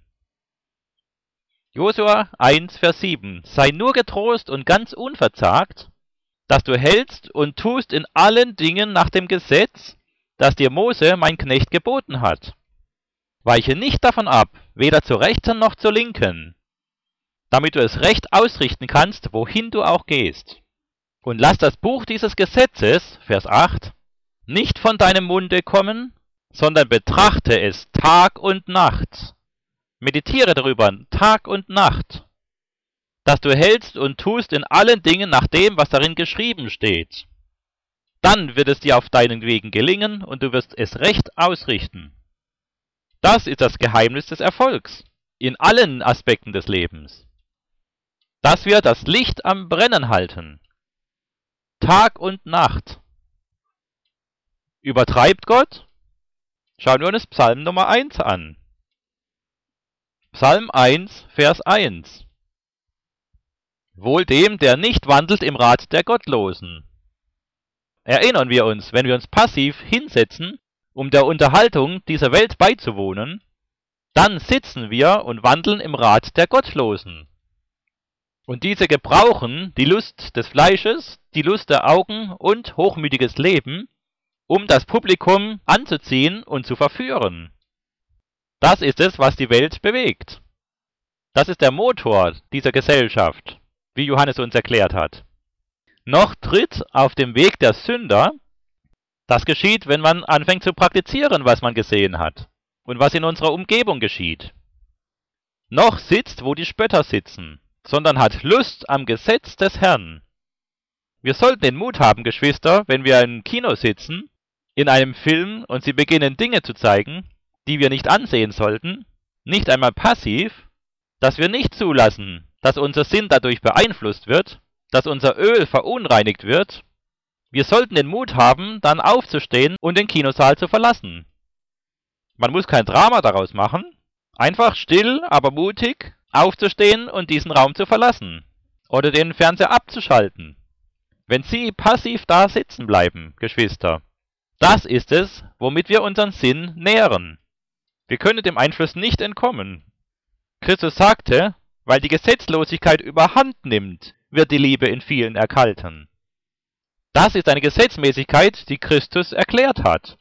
Josua 1, Vers 7. Sei nur getrost und ganz unverzagt, dass du hältst und tust in allen Dingen nach dem Gesetz, das dir Mose, mein Knecht, geboten hat. Weiche nicht davon ab, weder zur Rechten noch zur Linken, damit du es recht ausrichten kannst, wohin du auch gehst. Und lass das Buch dieses Gesetzes, Vers 8, nicht von deinem Munde kommen, sondern betrachte es Tag und Nacht. Meditiere darüber Tag und Nacht, dass du hältst und tust in allen Dingen nach dem, was darin geschrieben steht. Dann wird es dir auf deinen Wegen gelingen und du wirst es recht ausrichten. Das ist das Geheimnis des Erfolgs in allen Aspekten des Lebens. Dass wir das Licht am Brennen halten. Tag und Nacht. Übertreibt Gott? Schauen wir uns Psalm Nummer 1 an. Psalm 1, Vers 1. Wohl dem, der nicht wandelt im Rat der Gottlosen. Erinnern wir uns, wenn wir uns passiv hinsetzen, um der Unterhaltung dieser Welt beizuwohnen, dann sitzen wir und wandeln im Rat der Gottlosen. Und diese gebrauchen die Lust des Fleisches, die Lust der Augen und hochmütiges Leben, um das Publikum anzuziehen und zu verführen. Das ist es, was die Welt bewegt. Das ist der Motor dieser Gesellschaft, wie Johannes uns erklärt hat. Noch tritt auf dem Weg der Sünder. Das geschieht, wenn man anfängt zu praktizieren, was man gesehen hat und was in unserer Umgebung geschieht. Noch sitzt, wo die Spötter sitzen, sondern hat Lust am Gesetz des Herrn. Wir sollten den Mut haben, Geschwister, wenn wir im Kino sitzen, in einem Film und sie beginnen Dinge zu zeigen, die wir nicht ansehen sollten, nicht einmal passiv, dass wir nicht zulassen, dass unser Sinn dadurch beeinflusst wird, dass unser Öl verunreinigt wird. Wir sollten den Mut haben, dann aufzustehen und den Kinosaal zu verlassen. Man muss kein Drama daraus machen, einfach still, aber mutig aufzustehen und diesen Raum zu verlassen oder den Fernseher abzuschalten. Wenn Sie passiv da sitzen bleiben, Geschwister, das ist es, womit wir unseren Sinn nähren. Wir können dem Einfluss nicht entkommen. Christus sagte, weil die Gesetzlosigkeit überhand nimmt, wird die Liebe in vielen erkalten. Das ist eine Gesetzmäßigkeit, die Christus erklärt hat.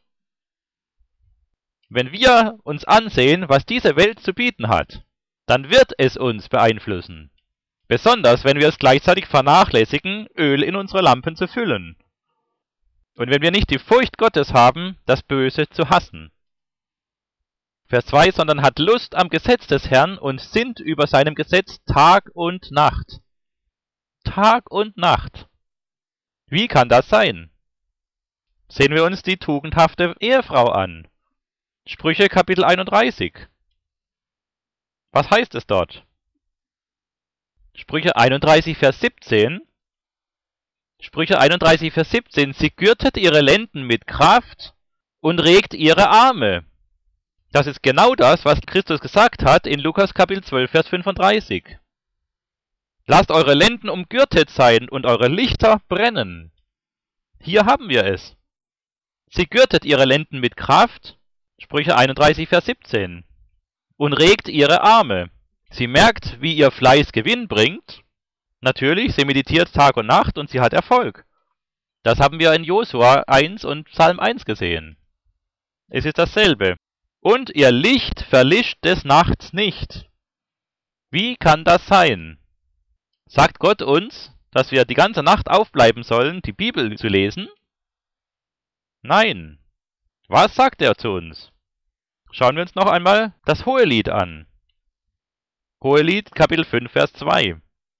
Wenn wir uns ansehen, was diese Welt zu bieten hat, dann wird es uns beeinflussen. Besonders, wenn wir es gleichzeitig vernachlässigen, Öl in unsere Lampen zu füllen. Und wenn wir nicht die Furcht Gottes haben, das Böse zu hassen. Vers 2, sondern hat Lust am Gesetz des Herrn und sinnt über seinem Gesetz Tag und Nacht. Tag und Nacht. Wie kann das sein? Sehen wir uns die tugendhafte Ehefrau an. Sprüche Kapitel 31. Was heißt es dort? Sprüche 31, Vers 17. Sprüche 31, Vers 17. Sie gürtet ihre Lenden mit Kraft und regt ihre Arme. Das ist genau das, was Christus gesagt hat in Lukas Kapitel 12, Vers 35. Lasst eure Lenden umgürtet sein und eure Lichter brennen. Hier haben wir es. Sie gürtet ihre Lenden mit Kraft, Sprüche 31, Vers 17, und regt ihre Arme. Sie merkt, wie ihr Fleiß Gewinn bringt. Natürlich, sie meditiert Tag und Nacht und sie hat Erfolg. Das haben wir in Josua 1 und Psalm 1 gesehen. Es ist dasselbe. Und ihr Licht verlischt des Nachts nicht. Wie kann das sein? Sagt Gott uns, dass wir die ganze Nacht aufbleiben sollen, die Bibel zu lesen? Nein. Was sagt er zu uns? Schauen wir uns noch einmal das Hohelied an. Hohelied, Kapitel 5, Vers 2.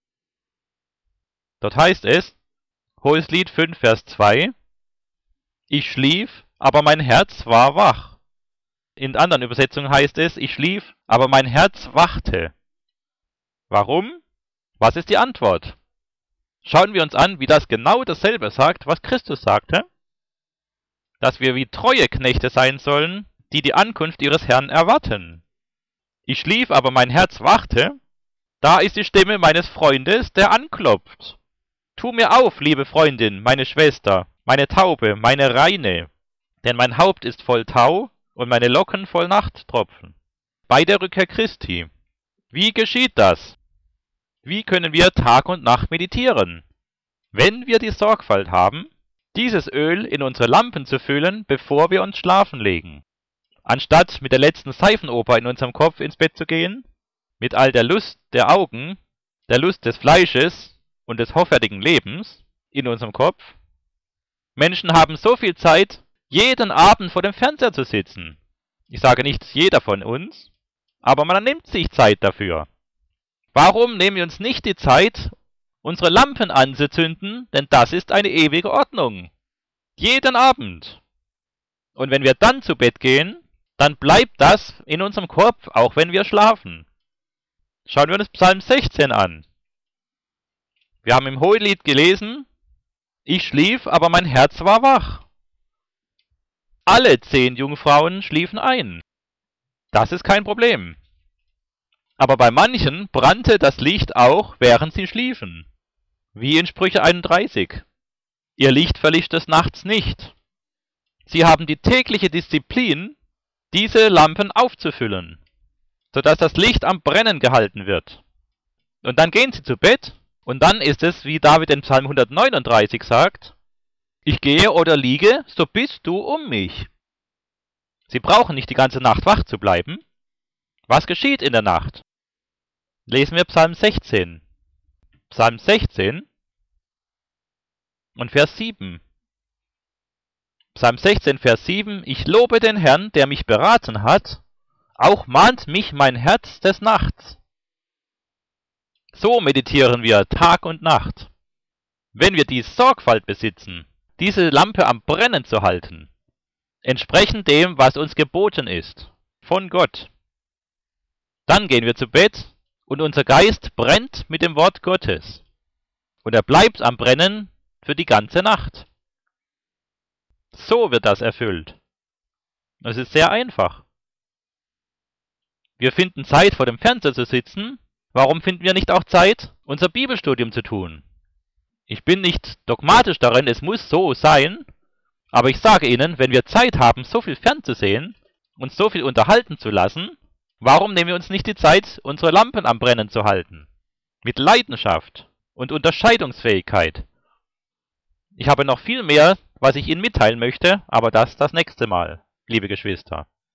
Dort heißt es, Hohelied 5, Vers 2, ich schlief, aber mein Herz war wach. In anderen Übersetzungen heißt es, ich schlief, aber mein Herz wachte. Warum? Was ist die Antwort? Schauen wir uns an, wie das genau dasselbe sagt, was Christus sagte, dass wir wie treue Knechte sein sollen, die die Ankunft ihres Herrn erwarten. Ich schlief, aber mein Herz wachte. Da ist die Stimme meines Freundes, der anklopft. Tu mir auf, liebe Freundin, meine Schwester, meine Taube, meine Reine, denn mein Haupt ist voll Tau und meine Locken voll Nachttropfen. Bei der Rückkehr Christi. Wie geschieht das? Wie können wir Tag und Nacht meditieren? Wenn wir die Sorgfalt haben, dieses Öl in unsere Lampen zu füllen, bevor wir uns schlafen legen. Anstatt mit der letzten Seifenoper in unserem Kopf ins Bett zu gehen, mit all der Lust der Augen, der Lust des Fleisches und des hoffärtigen Lebens in unserem Kopf. Menschen haben so viel Zeit, jeden Abend vor dem Fernseher zu sitzen. Ich sage nicht jeder von uns, aber man nimmt sich Zeit dafür. Warum nehmen wir uns nicht die Zeit, unsere Lampen anzuzünden, denn das ist eine ewige Ordnung. Jeden Abend. Und wenn wir dann zu Bett gehen, dann bleibt das in unserem Kopf, auch wenn wir schlafen. Schauen wir uns Psalm 16 an. Wir haben im Hohelied gelesen, ich schlief, aber mein Herz war wach. Alle 10 Jungfrauen schliefen ein. Das ist kein Problem. Aber bei manchen brannte das Licht auch, während sie schliefen. Wie in Sprüche 31. Ihr Licht verlischt des Nachts nicht. Sie haben die tägliche Disziplin, diese Lampen aufzufüllen, sodass das Licht am Brennen gehalten wird. Und dann gehen sie zu Bett, und dann ist es, wie David in Psalm 139 sagt, ich gehe oder liege, so bist du um mich. Sie brauchen nicht die ganze Nacht wach zu bleiben. Was geschieht in der Nacht? Lesen wir Psalm 16. Psalm 16 und Vers 7. Psalm 16, Vers 7. Ich lobe den Herrn, der mich beraten hat, auch mahnt mich mein Herz des Nachts. So meditieren wir Tag und Nacht. Wenn wir die Sorgfalt besitzen, diese Lampe am Brennen zu halten, entsprechend dem, was uns geboten ist, von Gott, dann gehen wir zu Bett und unser Geist brennt mit dem Wort Gottes. Und er bleibt am Brennen für die ganze Nacht. So wird das erfüllt. Und es ist sehr einfach. Wir finden Zeit, vor dem Fernseher zu sitzen, Warum finden wir nicht auch Zeit, unser Bibelstudium zu tun? Ich bin nicht dogmatisch darin, es muss so sein, aber ich sage Ihnen, wenn wir Zeit haben, so viel fernzusehen, uns so viel unterhalten zu lassen, warum nehmen wir uns nicht die Zeit, unsere Lampen am Brennen zu halten? Mit Leidenschaft und Unterscheidungsfähigkeit. Ich habe noch viel mehr, was ich Ihnen mitteilen möchte, aber das nächste Mal, liebe Geschwister.